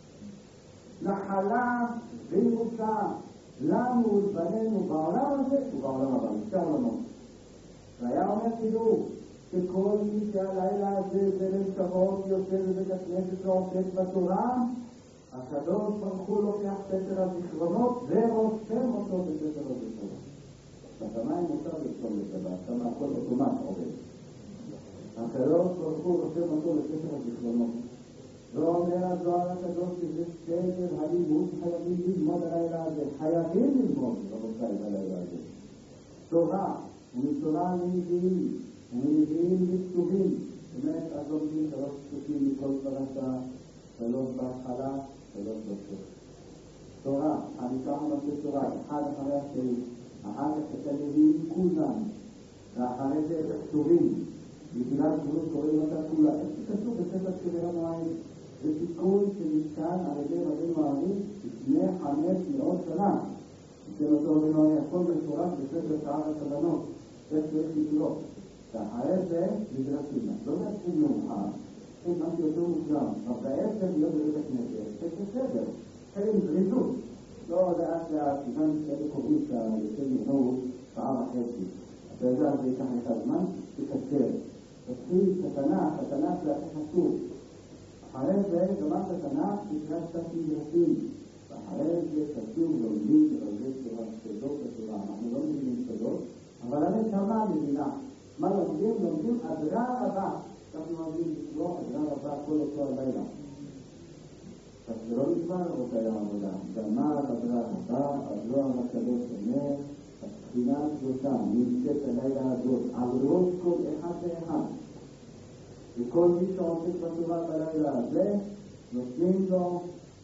נחלה וירוצה לנו ולבנינו בעולם הזה ובעולם הבא, שתי עולמות. והיה אומר תדעו שכל מי שהלילה הזה בליל שבועות יוצא לבית הכנסת ועוסק בתורה, הקדוש ברוך הוא לוקח ספר הזיכרונות ורושם אותו בספר הזיכרונות. בשמיים מותר לרשום לשבת, שם הכל אוטומט עובד. הקדוש ברוך הוא רושם אותו לספר הזיכרונות. ואומר הזוהר הקדוש שזה סדר הלימוד, חייבים ללמוד הלילה הזה. חייבים ללמוד, רבותיי, בלילה הזה. תורה, ומתורה לנביאים לכתובים. זאת אומרת, אז לומדים 3 פסוקים מכל פרשה, 3 בהתחלה, 3 בסוף. תורה, 5 עמודי תורה, אחד אחרי השני. אחר כך את הנביאים כולם, ואחרי זה את הכתובים. בגלל שוב קוראים אותה כולה. איך שכתוב בספר שלנו העין? זה תיקון שנתקן על ידי רבינו הארי לפני 500 שנה. אצל אותו רבינו הארי הכל מפורש בספר שער הכוונות. זה צריך לקרוא. ואחרי זה מדרשים. לא נתחיל מאוחר, אין משהו יותר מוקדם. אבל בעצם להיות בבית הכנסת, זה בסדר. אין זריזות. לא לאט לאט, כיוון שאלה קוראים שהיוצא יבנו שעה וחצי. אתה יודע, זה ייקח את הזמן, תקצר. תתחיל תתנ"ך זה הכי חשוב. אחרי זה, גמרת תנ"ך, תקרא קצת מדרשים. ואחרי זה תשוב לומדים ולומדים תורה, סודות התורה. אנחנו לא מבינים סודות, אבל אני כמה מבינה. מה לומדים? לומדים אדרה רבה. אנחנו לומדים לקרוא אדרה רבה כל אותו הלילה. אז זה לא נגמר רבותיי העבודה. גמר אדרה רבה, הזוהר הקדוש אומר, התחילה הקדושה נמצאת הלילה הזאת על ראש כל אחד ואחד. וכל מי שעוסק בתורה בלילה הזה, נותנים לו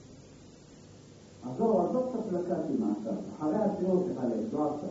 עזוב קצת פלקטים מעכשיו, אחרי השיעור תחלק, לא עכשיו.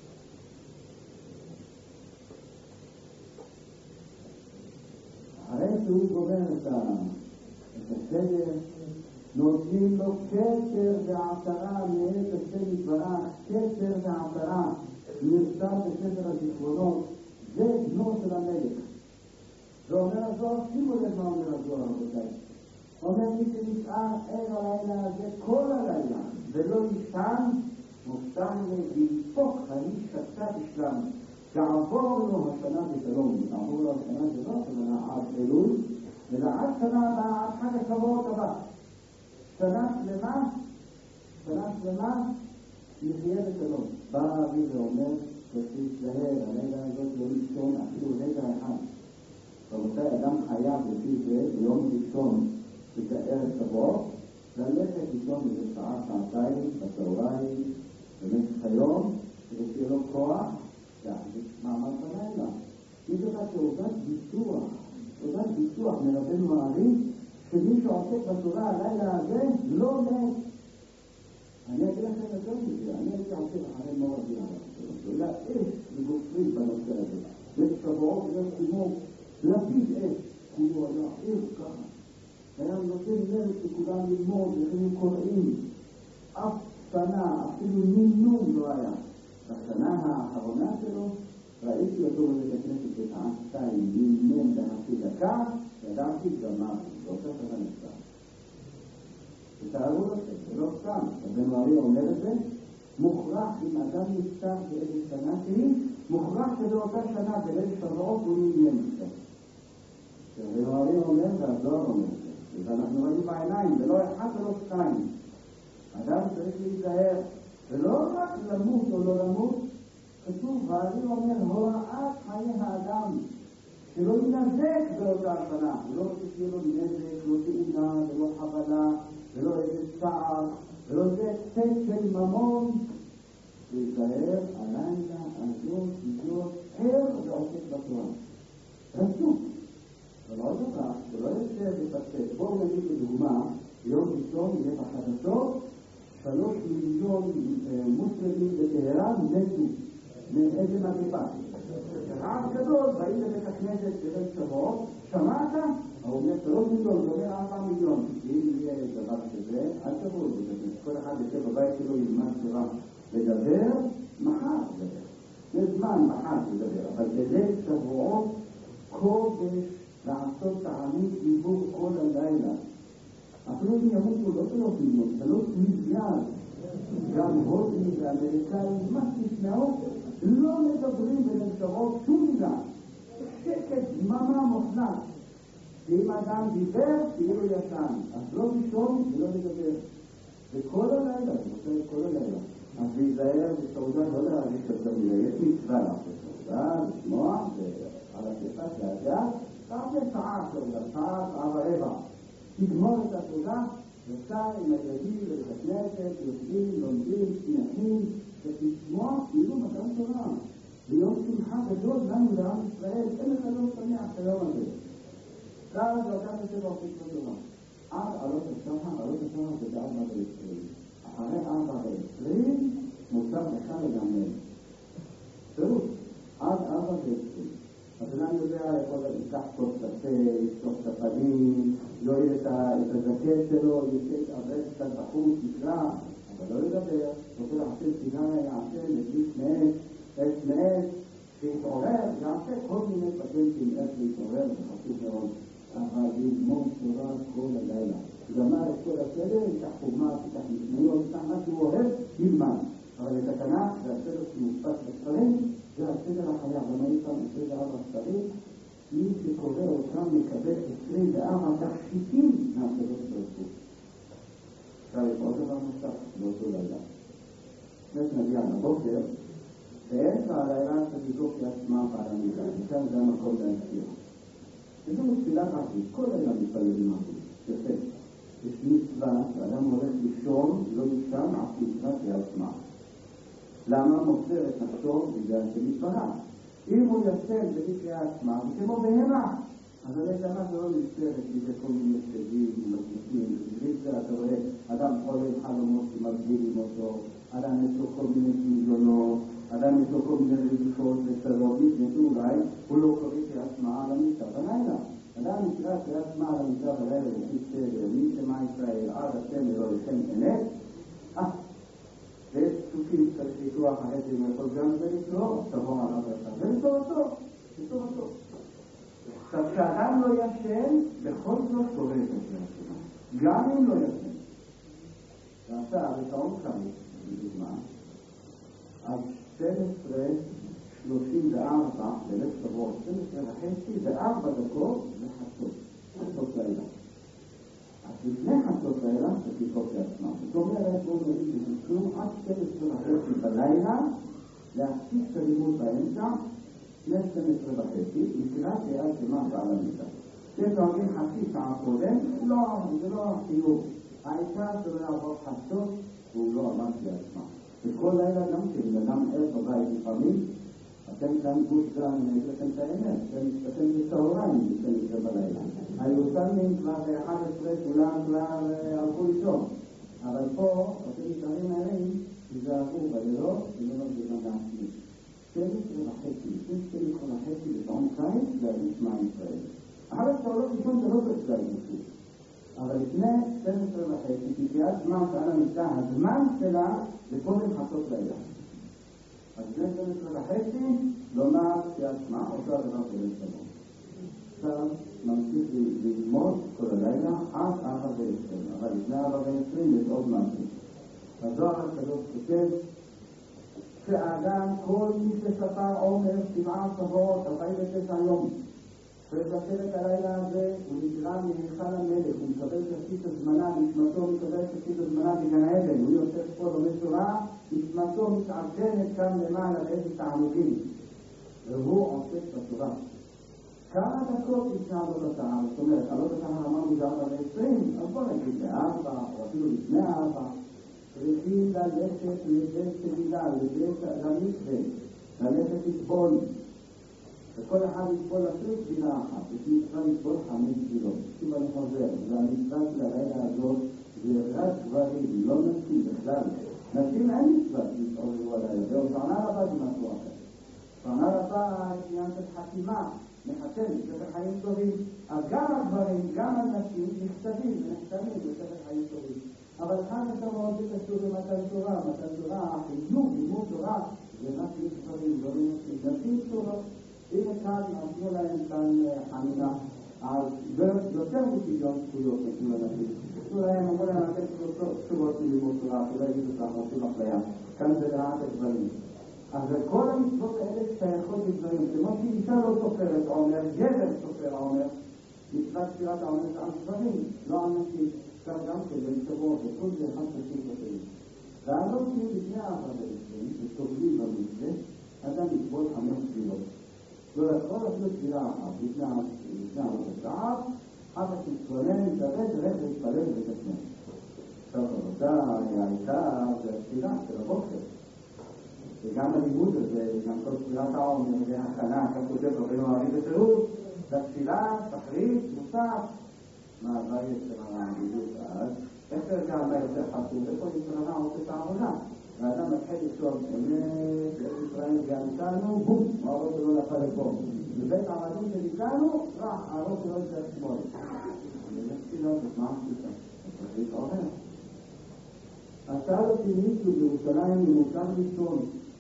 אחרי שהוא גומר את הסדר, נותנים לו כתר ועשרה מאת השם יתברך, כתר ועשרה נרשם בספר הזיכרונות, זה בנו של המלך. ואומר הזוהר, שימו לב מה אומר הזוהר רבותיי. אומר מי שנשאר ער הלילה הזה כל הלילה ולא ישן, מובטח ויפוק האיש קצת בשלם, תעבור לו השנה בשלום. תעבור לו השנה זה לא שנה עד אלול, אלא עד שנה הבאה, עד חג הכבוד הבא. שנה שלמה נחיה בשלום. בא אבי ואומר שתיזהר, הלילה הזאת לא לישון אפילו רגע אחד. רבותיי, אדם חייב לפי זה ביום ראשון שתאר את שבוע, ללכת לישון איזה שעה, שעתיים, בצהריים, במשך היום, כדי שיהיה לו כוח להחזיק מעמד בלילה. יש לך תעודת ביטוח מרבנו הערים, שמי שעוסק בתורה הלילה הזה לא מת. אני אגיד לכם יותר מזה, אני הייתי עוסק אחרי מאוד בירה, אלא אש וגופרית בנושא הזה. יש שבועות כמו לפיד אש, כולו היה עיר ככה. היה נותן מרד שכולם ללמוד, וכן קוראים. אף שנה, אפילו נמנום לא היה. בשנה האחרונה שלו, ראיתי אותו בבית הכנסת בשעה 2, נמנום בחצי דקה, ידעתי גמר, לא ככה נפתח. תתארו לכם, זה לא סתם. רבנו ארי אומר את זה, מוכרח אם אדם נפטר באיזה שנה שהיא, מוכרח שבאותה שנה בליל שבועות הוא יהיה נפטר. רבנו ארי אומר והזוהר אומר את זה, ואנחנו רואים בעיניים, ולא אחד ולא שתיים. אדם צריך להיזהר, ולא רק למות או לא למות, כתוב, והארי אומר, הוראת חיי האדם, שלא ינזק באותה שנה, ולא תהיה לו נזק, לא תאונה, ולא חבלה, ולא איזה צער, ולא זה צד של ממון. להיזהר, הלילה הזאת להיות ער ועוסק בתורה. רצוף. אבל עוד דבר, שלא יצא בפסק. בואו נגיד לדוגמה, יום ראשון יהיה בחדשות, 3 מיליון מוסלמים בטהרן מתו מאיזה מגפה. רעב גדול, באים לבית הכנסת בליל שבועות, שמעת? הוא אומר 3 מיליון, זה אומר 4 מיליון. אם יהיה דבר כזה, אל תבואו לדבר. כל אחד יושב בבית שלו ילמד תורה לדבר, מחר לדבר. זה זמן מחר לדבר, אבל בליל שבועות קודש לעשות תענית דיבור כל הלילה. אפילו אם ימותו לא 3 מיליון, 3 מיליארד. גם הודים ואמריקאים, מה תשמעו? לא מדברים בנשארות שום מילה. שקט, דממה מוחלט. שאם אדם דיבר, כאילו ישן. אז לא לישון ולא לדבר. וכל הלילה, זה רוצה כל הלילה. אז להיזהר בסעודה לא להרגיש יותר מילה. יש מצווה לעשות סעודה, לשמוע, ועל הכיפת להגיע. תעשה שעה סעודה, שעה ורבע. תגמור את הסעודה, וצא עם הילדים לבית הכנסת, יושבים, לומדים, שמחים, ותשמוע כאילו מתן תורה. ביום שמחה גדול לנו לעם ישראל, אין לך לא שמח את היום הזה. כלל ואתה תשב עוסק בתורה. עד עלות השחר זה ב-4:20. אחרי 4:20 מותר לך לגמרי. פירוש, עד 4:20. אז אדם יודע, יכול לקח כוס קפה, לשטוף את הפנים, יוריד את הזקן שלו, יתערב קצת בחוץ, יקרא, אבל לא לדבר, רוצה להחשיב סיגריה, יעשה, נדליק מאש, שיתעורר, יעשה כל מיני פטנטים איך להתעורר, זה חשוב מאוד, אבל ללמוד תורה כל הלילה. גמר את כל הסדר, ייקח חומה, ייקח משניות, ייקח מה שהוא אוהב, ילמד. אבל את התנ"ך והסדר שמוספק בספרים, זה הסדר החייב. למה יש שם 24 ספרים? מי שקורא אותם מקבל 24 תכשיטים מהסדר של הספר. עכשיו יש עוד דבר נוסף באותו לילה. לפני שנגיע לבוקר, באמצע הלילה שתזוך לעצמה ועל המילה, וכאן זה המקום להזכיר. וזה מתפילת עתיד, כל לילה מתפללים עתיד, יפה. יש מצווה שאדם הולך לישון, לא לישון, אף מצוות לעצמה. למה מוסר את נפשו? בגלל שמתפרה. אם הוא ישן בדקרי עצמה, וכמו בהמה, אז הנשמה זה לא נזכרת בידי כל מיני שדים, מלכותים, ובזה אתה רואה, אדם חולם חלומות שמרגילים אותו, אדם יש לו כל מיני דמיונות, אדם יש לו כל מיני רדיפות ושלום, נתנו אולי, הוא לא קורא כעצמה על המיטה בלילה. אדם נקרא כעצמה על המיטה בלילה, לפי סדר, מי שמע ישראל, עד השם אלוהיכם אמת, ויש פסוקים שתקראו אחרי זה, יכול גם זה לקרוא, תבוא עליו לך, זה לטובתו, לטובתו. עכשיו, כשאדם לא ישן, בכל זאת קורא את השם, גם אם לא ישן. ועכשיו, בשעון קיץ, לדוגמה, אז 12:34 בלב שבועות, 12:30 ו4 דקות לחצות, חצות לילה. אז לפני חצות לילה, זה תיקוף לעצמה. זאת אומרת, בואו נגיד בזכלום, עד 12:30 בלילה, להפסיק את הלימוד באמצע, לפני 12:30, לקראת ליד כמעט על המיטה. יש להגיד חצי שעה קודם, לא, זה לא חיוב. העיקר שלא יעבור חצות, והוא לא אמר לעצמה. וכל לילה גם כן, אדם ער בבית לפעמים, אתם כאן גוש גן, אני אגיד לכם את האמת, אתם בצהריים לפני בלילה. הירושלמים כבר ב-11 כולם כבר הלכו לישון. אבל פה, אתם מתארים ערים, תיזהרו בלילות, ולא נגדם לעצמי. 12:30 בשעון קיץ, זה נשמע ישראל. אחרי שעולות לישון זה לא צריך להיפסק. אבל לפני 12:30, תקיעת זמן שעל המיטה, הזמן שלה זה קודם חצות לילה. אז לפני 12:30, לומר תקיעת זמן, אותו הדבר קודם שבוע. עכשיו ממשיך ללמוד כל הלילה עד 4:20, אבל לפני 4:20 יש עוד משהו. הזוהר הקדוש כותב שהאדם, כל מי שספר עומר 7 שבועות, 49 יום, צריך לשבת הלילה הזה, הוא נקרא מהיכל המלך, הוא מקבל תפקיד הזמנה, נשמתו מקבל תפקיד הזמנה בגן עדן, הוא יושב פה לומד תורה, נשמתו מתעדכנת כאן למעלה באיזה תענוגים, והוא עוסק בתורה. כמה דקות ישנה עלות השעה? זאת אומרת, עלות השעה אמרנו זה 4:20, אז בוא נגיד ב4, או אפילו לפני 4, צריכים ללכת לבית תפילה, למקווה, ללכת לטבול. וכל אחד יטבול לפי תפילה אחת, יש מצווה לטבול 5 תפילות. אם אני חוזר, והמצווה של הלילה הזאת זה רק גברים, לא נשים בכלל. נשים אין מצווה להתעוררו הלילה, זהו שענה רבה זה משהו אחר. שענה רבה עניין של חתימה, מחתן, בספר חיים טובים. אז גם הגברים, גם הנשים נכתבים ונחתמים בספר חיים טובים. אבל כאן אתה מאוד קשור במתן תורה, מתן תורה, חיוב, לימוד תורה, זה רק לגברים, לא נשים תורה. אם אחד נתנו להם כאן חנינה, אז זה יותר בשוויון זכויות נתנו לנשים. נתנו להם, אמרו להם לתת תשובות ללימוד תורה, שלא יגידו שאנחנו עושים אפליה. כאן זה רעת הגברים. אז כל המצוות האלה שייכות לגברים, כמו שאישה לא סופרת עומר, גבר סופר עומר, מצוות ספירת העומר זה על גברים, לא על נשים. עכשיו גם כדי שבוע, וכל זה אחד חשוב בתאים. והנוסעים לפני 4:20, וסובלים במקווה, אדם יטבול 5 תפילות. לא יכול אפילו תפילה אחת, לפני 4 שעה, אחר שתתכונן, תרד, להתפלל ולתכנן. עכשיו רבותיי, העיקר זה התפילה של הבוקר. וגם הלימוד הזה, גם כל תפילת העומר, והכנה, כאן כותב רבינו ארי בפירוש, לתפילה, תחריט, מוסף. מה הבעיה של הרעידות אז? איך תרגע מה יותר חשוב? איפה ישראל עושה את העבודה? והאדם מתחיל לשאול, אמת, ישראל גם איתנו, בום, הערות שלו נפל לפה. בבית העבדים שליכנו, רח, הערות שלו יותר שמאל. וזה תפילות, את מה עשית? אתה צריך להתעורר. אז שאל אותי מישהו בירושלים ממוצר לישון.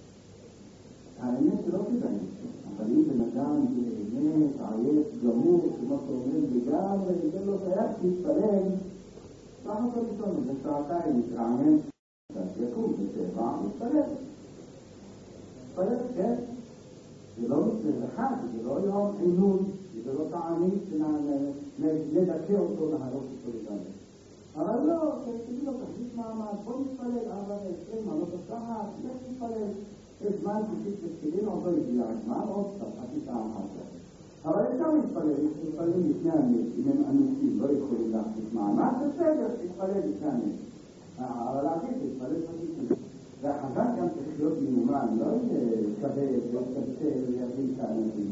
האמת שלא כדאי לישון, אבל אם בן אדם באמת, עייף, גמור, כמו שאומרים, וגם זה לא חייב להתפלל, שלח אותו לישון, בשעתיים מתרענן, יקום בטבע, מתפלל. מתפלל, כן. זה לא חג, זה לא יום עינוי, זה לא תענית שנדכא אותו להרוס אותו לגמרי. אבל לא, תגידו, תחזיק מעמד, בוא נתפלל, 4:20, מעלות השחר, לך נתפלל. יש זמן פשוט בתפילין, עוד לא הגיע הזמן, עוד חצי שעה אחת. אבל אפשר להתפלל, מתפללים לפני הנס, אם הם אנוסים, לא יכולים להחזיק מעמד, בסדר, להתפלל לפני הנס. אבל להגיד, להתפלל חזיקים. והחזק גם צריך להיות מיומן, לא לקבל ולקצר ויביא את האנשים.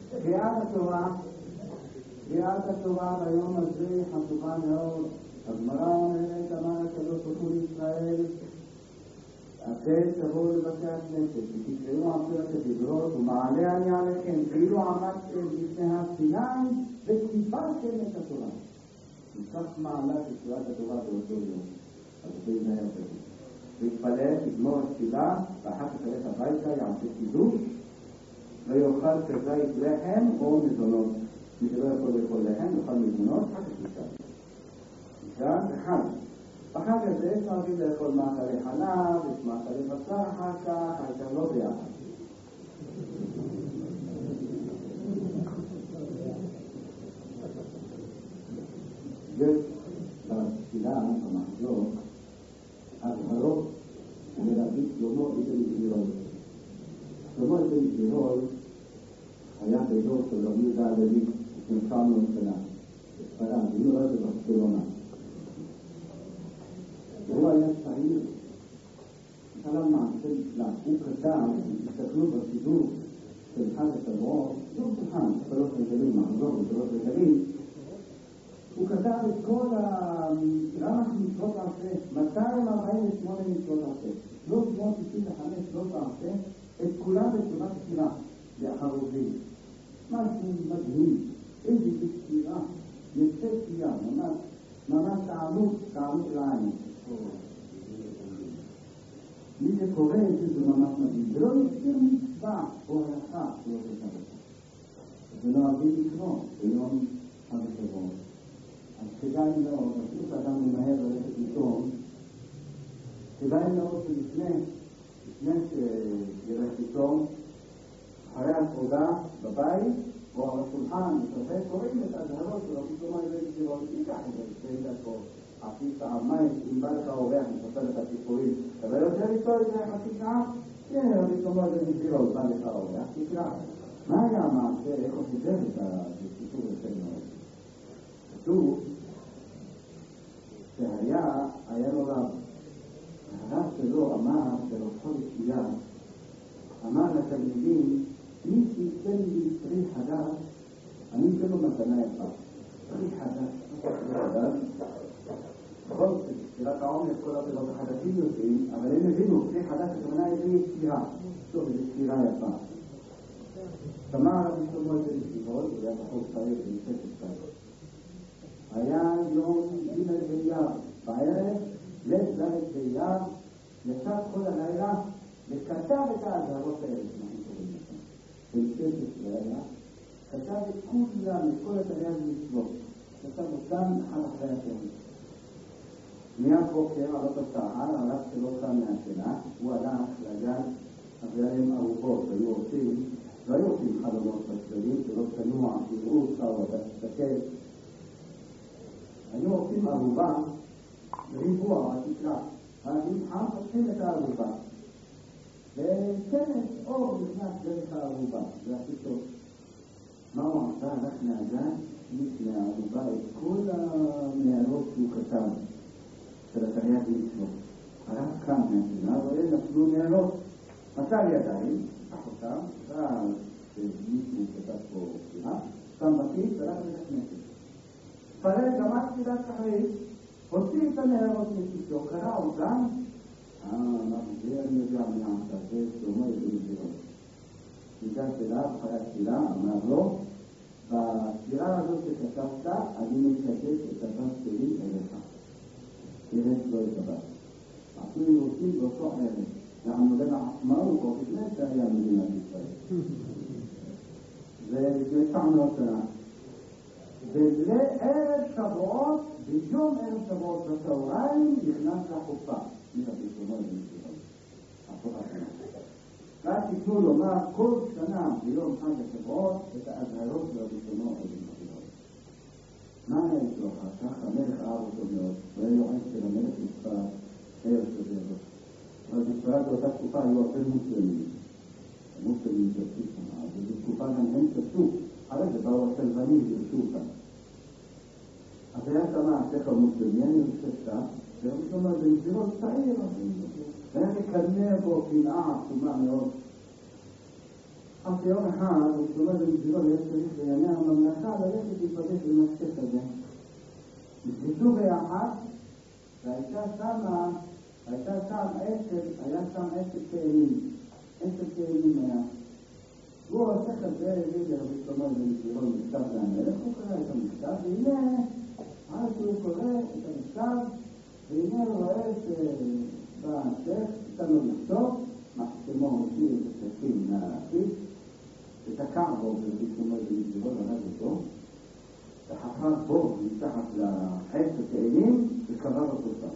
קריאת התורה ביום הזה חשובה מאוד. הגמרא אומרת, אמר הקדוש ברוך הוא לישראל, אתם תבואו לבתי הכנסת, ותקראו עפר את הדברות, ומעלה אני עליכם, כאילו עמדתם לפני הסיני, וקיבלתם את התורה. ניקח מעלה של קריאת התורה באותו יום, אז זה ייזהר בזה. להתפלל, תגמור תפילה, ואחר כך ילך הביתה, יעשה קידוש, ויאכל כזית לחם או מזונות. מי שלא יכול לאכול לחם, יאכל מזונות, אחר כך ישאל. ישאל וחג. בחג הזה אפשר לאכול מאכלי חלב, יש מאכלי בשר אחר כך, הייתה לא ביחד. יש בתפילה, במחזור, הבהרות לרבי שלמה אבן גבירול. שלמה אבן גבירול היה בדור של רבי יהודה הלוי לפני 900 שנה. בספרד, הוא נולד בברצלונה. והוא היה צעיר, נשאל מעשה נפלא. הוא כתב, הסתכלו בסידור של חג השבועות, לא סוכן, 3 רגלים, מחזור ו3 רגלים, הוא כתב את כל רמ"ח מצוות עשה, 248 מצוות עשה, 395 מצוות עשה, את כולם בתשובת ספירה, לאחרובים. משהו מדהים, איזה ספירה, יצא ספירה, ממש תעמוד לעין. מי שקורא את זה ממש מדהים, זה לא יוצר מצווה או הלכה שלא כתב אותה. זה לא אוהבים לקרוא ביום חג השבועות. אז כדאי מאוד, אסור שאדם ממהר ללכת לישון, כדאי מאוד שלפני שילך לישון, אחרי הסעודה בבית או על השולחן, ושופט קוראים את ההזהרות שלו, פתאום אני לא תיקח את זה, 2 דקות, חצי שעה, אם בא לך אורח, מספר לך סיפורים, אבל רוצה לישון את זה חצי שעה? כן, אבל פתאום זה נזירות, בא לך אורח, תקרא. מה היה המעשה, איך הוא חיבר את הסיפור הזה מאוד? כתוב שהיה לו רב. הרב שלו אמר, בראש חודש אייר, אמר לתלמידים, מי שייתן לי פרי חדש, אני אתן לו מתנה יפה. פרי חדש. בכל ספירת העומר, כל הפירות החדשים יוצאים, אבל הם הבינו, פרי חדש, הכוונה איזה יצירה. טוב, איזו יצירה יפה. שמע רבי שלמה את הישיבות, הוא היה בחור צעיר, בנפש צעיר. היה יום ג' באייר, בערב, ליל ז' באייר, ישב כל הלילה וכתב את ההזהרות האלה, בנפש לילה, כתב את כולם, את כל התרי"ג מצוות, כתב אותם אחד אחרי השני. מיד בוקר, עלות השחר, הרב שלו קם מהשינה, הוא הלך לגן, אז היה להם ארוחות, לא היו עושים חלומות בצדדים, שלא תנוע, יראו אותך או אתה תסתכל. היו עושים ערובה, ריבוע, התקרה. אז אם חם, פותחים את הערובה. וכנס אור נכנס דרך הערובה, זה הכי טוב. מה הוא עשה? הלך מהגן, לפני הערובה, את כל המערות שהוא כתב של התרי"ג מצוות. הרב קם מהשינה, רואה נפלו מערות. מצא ידיים, קח אותם, שמישהו כתב פה שירה, שם בכיס והלך לבית הכנסת. פלל גמר תפילת שחרית, הוציא את הנערות מכיסו, קרא אותם, זה אני יודע מי עשה, זה שלמה אבן גבירול. ניגש אליו אחרי התפילה, אמר לו, בספירה הזאת שכתבת, אני מקדש את הבת שלי אליך. תראה לא את הבת. אפילו יוצאים באותו ערב. לעמוד לעצמאות, או לפני שהיה מדינת ישראל. זה לפני 900 שנה. ואת לערב שבועות, ביום ערב שבועות בצהריים נכנס לחופה. מי רבי שלמה בן ציון. ואז תיתנו לומר כל שנה ביום חג השבועות את האזהרות לרבי שלמה בן ציון. מה היה איתו אחר כך? המלך אהב אותו מאוד, הוא היה יועץ של המלך מספר ערב כזה לא. אבל בספרד באותה תקופה היו הרבה מוסלמים. המוסלמים שרצו שמה, ובתקופה גם הם שרצו. אחרי זה באו הסלבנים וירשו אותם. אז היה שמה השייך המוסלמי, אני חושב ורבי שלמה בן ציון צעיר, והיה מקדמה בו קנאה עצומה מאוד. אז יום אחד, רבי שלמה בן ציון היה צריך בימי הממלכה ללכת להיפגש במסכת הזה. נפגשו ביחד, והייתה שם עשב תאנים. עשב תאנים היה. הוא עושה כזה, הביא לרבי שלמה בן ציון מכתב למלך, הוא קורא את המכתב, והנה, אז הוא קורא את המכתב, והנה הוא רואה שבשך, נתנו לכתוב, כמו הוציא את השכים מהעתיד, ותקע בו ברבי שלמה בן ציון, הרג אותו, וחפר בו מתחת לעשב תאנים, וקבר אותו שם.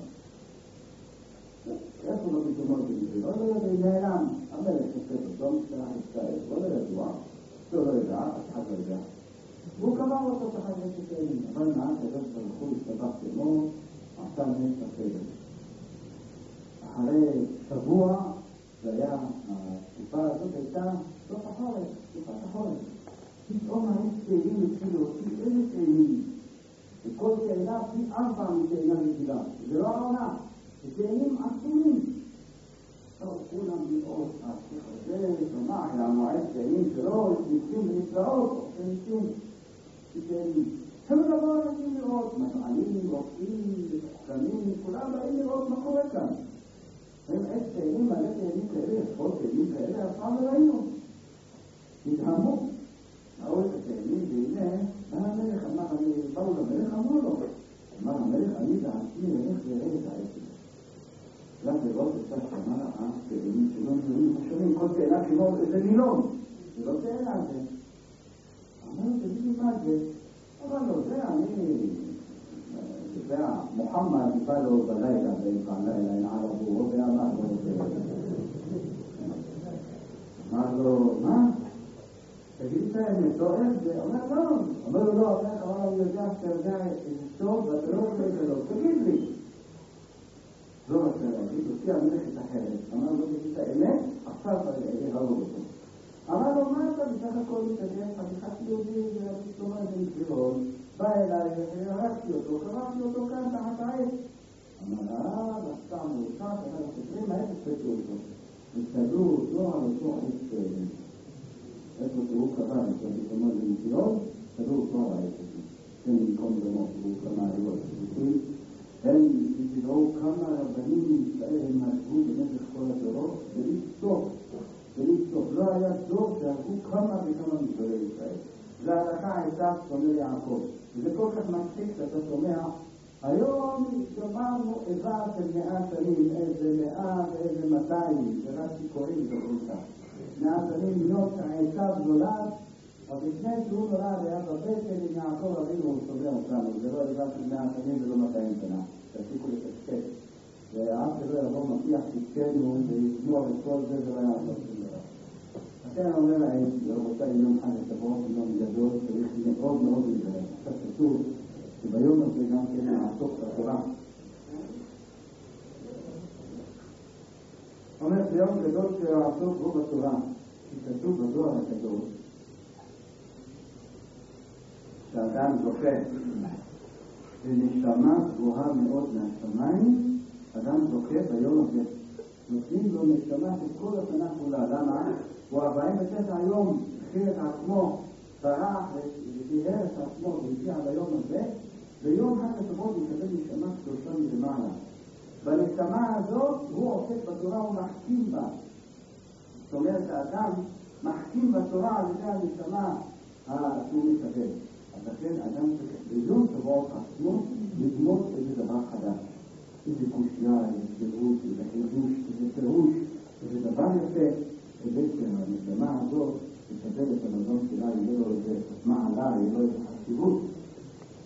איפה רבי שלמה בן ציון? לא יודע, נעלם. המלך שופט אותו, משלח ישראל, לא ידוע, לא יודע, אף אחד לא יודע. והוא קבע אותו תחת עשב תאנים, אבל מה, כזאת ברחו להשתבח כמו, עשה נס בסדר. אחרי שבוע, זה היה, התקופה הזאת הייתה סוף החורף, תקופת החורף. פתאום העץ תאנים התחילו להוציא 1,000 תאנים, וכל תאנה פי 4 מתאנה רגילה. זה לא העונה, זה תאנים עצומים. כולם לראות, השייך הזה, שמח, המועד תאנים שלו, ניסים ונפלאות, ניסים תאנים. הם מדבר עליהם לראות, מדענים, רופאים, חכמים, כולם באים לראות מה קורה כאן. הם עץ תאנים, מלא תאנים כאלה, עשרות תאנים כאלה, אף פעם לא ראינו. נדהמו. ראו את התאנים, והנה, המלך אמר, באו למלך, אמרו לו. אמר המלך, אני בעצמי הולך לראה את העץ. רק לראות את השמה, תאנים שלא נראים חושבים, כל תאנה כמו איזה מילון. זה לא תאנה זה. אמר לו, תגידי מה זה? אמר לו, זה אני, זה מוחמד, בא לו בלילה, באמצע הלילה, אין ערבו, ואמר לו, אמר לו, מה? תגיד את האמת, לא איך זה? אומר לא. אומר לו, לא, אמר לו, יודע שאתה יודע איזה סוד, ואתה לא רוצה לקלוב, תגיד לי. לא רוצה להגיד, הוציא המלכת אחרת. אמר לו, תגיד את האמת, עכשיו אתה להרוג אותו. אמר לו, מה אתה בסך הכל מתאגן, חתיכת יהודי, ורבי שלמה בן ציון, בא אליי והרחתי אותו, קרבתי אותו כאן תחת העץ. אמר, בסתם מאושת, אבל חוזרים, האפס פתו אותו. מסתדרו אותו על אותו עץ איפה שהוא קבע את רבי שלמה בן ציון, מסתדרו אותו על העץ הזה. כן, במקום דמו, שהוא כמה היו על סיבוכים. הם תדעו כמה רבנים ישראל הם הרגו במשך כל הדורות, ולסוף לא היה דור שהרגו כמה וכמה מגדולי ישראל. זה ההלכה הייתה שומר יעקב. וזה כל כך מצחיק שאתה שומע, היום שמענו איבה של 100 שנים, איזה 100 ואיזה 200, זה רק סיפורים זוכרים כך. 100 שנים מיום שעשיו נולד, אז לפני שהוא נולד היה בבטן עם יעקב אבינו, הוא שומע אותנו, זה לא איבה של 100 שנים ולא 200 שנה, תפסיקו לתפקד. ואף שלא יבוא מפיח תפקדנו וישמוע את כל זה ולא יעבור שום דבר. לכן אני אומר להם, רבותיי, יום חג השבועות, יום גדול, צריך מאוד מאוד להיזהר. עכשיו כתוב שביום הזה גם כן נעסוק בתורה. אומר זה יום גדול שנעסוק בו בתורה, כי כתוב בזוהר הקדוש שאדם זוכה ונשמה גבוהה מאוד מהשמיים, אדם זוכה ביום הזה. נותנים לו נשמה של כל השנה כולה. למה? הוא 49 יום הכיר את עצמו, ברח וטיהר את עצמו והגיע ביום הזה, ביום חג השבועות מקבל נשמה קדושה מלמעלה. בנשמה הזאת הוא עוסק בתורה ומחכים בה. זאת אומרת, האדם מחכים בתורה על ידי הנשמה שהוא מקבל. אז לכן אדם צריך ביום שבועות עצמו לגמות איזה דבר חדש. איזה קושיה, איזה פירוש, איזה חידוש, איזה פירוש, איזה דבר יפה. ובעצם הנשמה הזאת תקבל את המזון שלה, יהיה לו איזה מעלה, יהיה לו איזה חשיבות.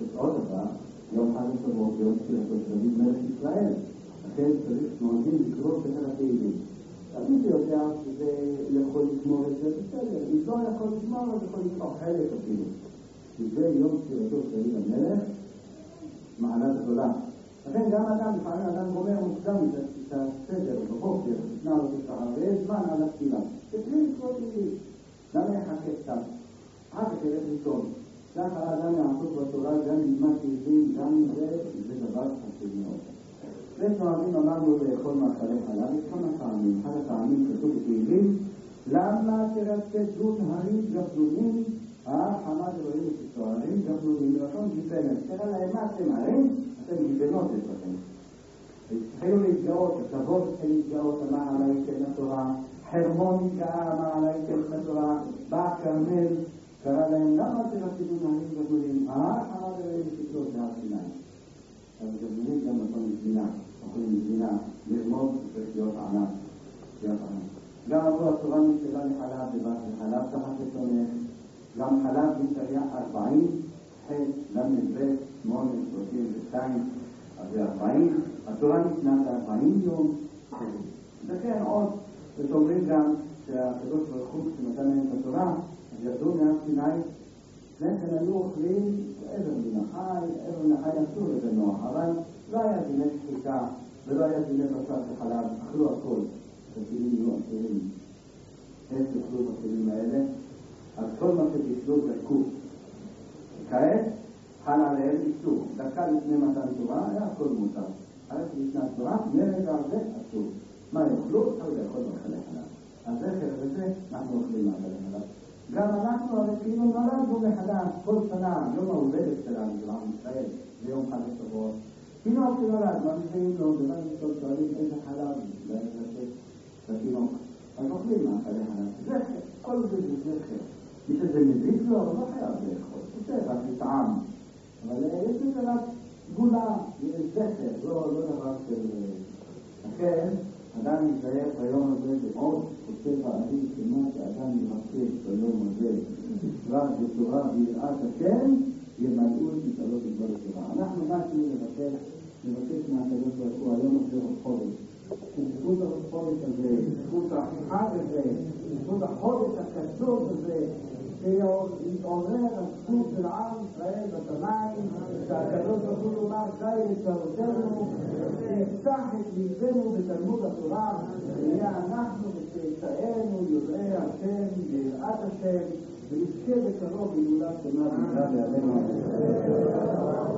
שבועות יום תפילתו של דוד מלך ישראל. לכן צריך נוהגים לקרוא ספר התהילים. מי שיודע שזה יכול לשמור את זה בסדר, אם לא יכול לשמור, אז יכול לשמור חלק אפילו. כי זה יום תפילתו של דוד המלך, מעלה גדולה. לכן גם אדם, לפעמים אדם גומר מוקדם את הסדר בבוקר, תתנה לו תשעה, ויש זמן על התפילה. תתחיל לקרוא תהילים. למה יחכה קצת? אחר כך ילך לישון. ככה האדם יעסוק בתורה, גם ילמד תהילים, גם אם זה דבר חשוב מאוד. יש נוהגים אמרנו לאכול מאכלי חלב, יש כמה טעמים. אחד הטעמים כתוב בתהילים, למה תרצדו נהרים גבלונים, חמד אלוהים וסוערים גבלונים, מלשון גיבנת. תראה להם מה אתם הרים, אתם גיבנות יש לכם. התחילו להתגאות, הכבוד התחיל להתגאות, אמר עלי תן התורה, חרמון התגאה, אמר עלי תן התורה, בא כרמל, קרא להם, למה תרצדו נהרים גבלונים, חמד אלוהים וסוערים זה הר סיני. אז גבלונים גם נתון מזמינה, אוכלים מזמינה, לרמוד צריך להיות ענק. גם עבור התורה נשאלה לחלב בבת לחלב תחת לתומך, גם חלב נשאלה 40, ח' למ"ב 8, 32, אז זה 40, התורה נשנה 40 יום. וכן עוד, ושאומרים גם שהקדוש ברוך הוא שנתן להם את התורה, אז ירדו מהר סיני, לכן היו אוכלים עבר מן החי, עבר מן החי אסור לזה נוח, אבל לא היה דיני שחיקה ולא היה דיני בשר וחלב, אכלו הכל. התפילים יהיו אסירים, איך תאכלו בתפילים האלה? אז כל מה שתשלו זרקו. כעת חל עליהם איסור. דקה לפני מתן תורה היה הכל מותר. אחרי לפני התורה, מרגע הזה אסור. מה יאכלו? אבל לאכול מאכלי חלב. אז זכר וזה אנחנו אוכלים מאכלי חלב. גם אנחנו הרי כאילו נולדנו מחדש כל שנה, יום ההולדת שלנו, של עם ישראל, זה יום חג השבועות. תינוק שנולד, מה מביאים לו, ומה נשאול שואלים איזה חלב, ואיזה לתת לתינוק. אז אוכלים מאכלי חלב. זכר, כל זה זה זכר. מי שזה מזיק לו, לא חייב לאכול. זה רק לטעם. אבל יש לזה רק גולה, זכר, לא דבר של... לכן, אדם יזהר ביום הזה ועוד כותב הארי שמה שאדם יבקש ביום הזה רק בתורה ויראת השם ימלאו את משאלות דבר התורה. אנחנו משהו לבקש מהקדוש ברוך הוא היום הזה עוד חודש. בזכות החודש הזה, בזכות החג הזה, בזכות החודש הקדוש הזה, שיתעורר הזכות של עם ישראל בשמיים, שהקדוש ברוך הוא יאמר די לצרותינו, שיפתח את ליבנו בתלמוד התורה, ונהיה אנחנו וצאצאינו יודעי השם ויראת השם, ונזכה בקרוב הילולה שלמה בימינו.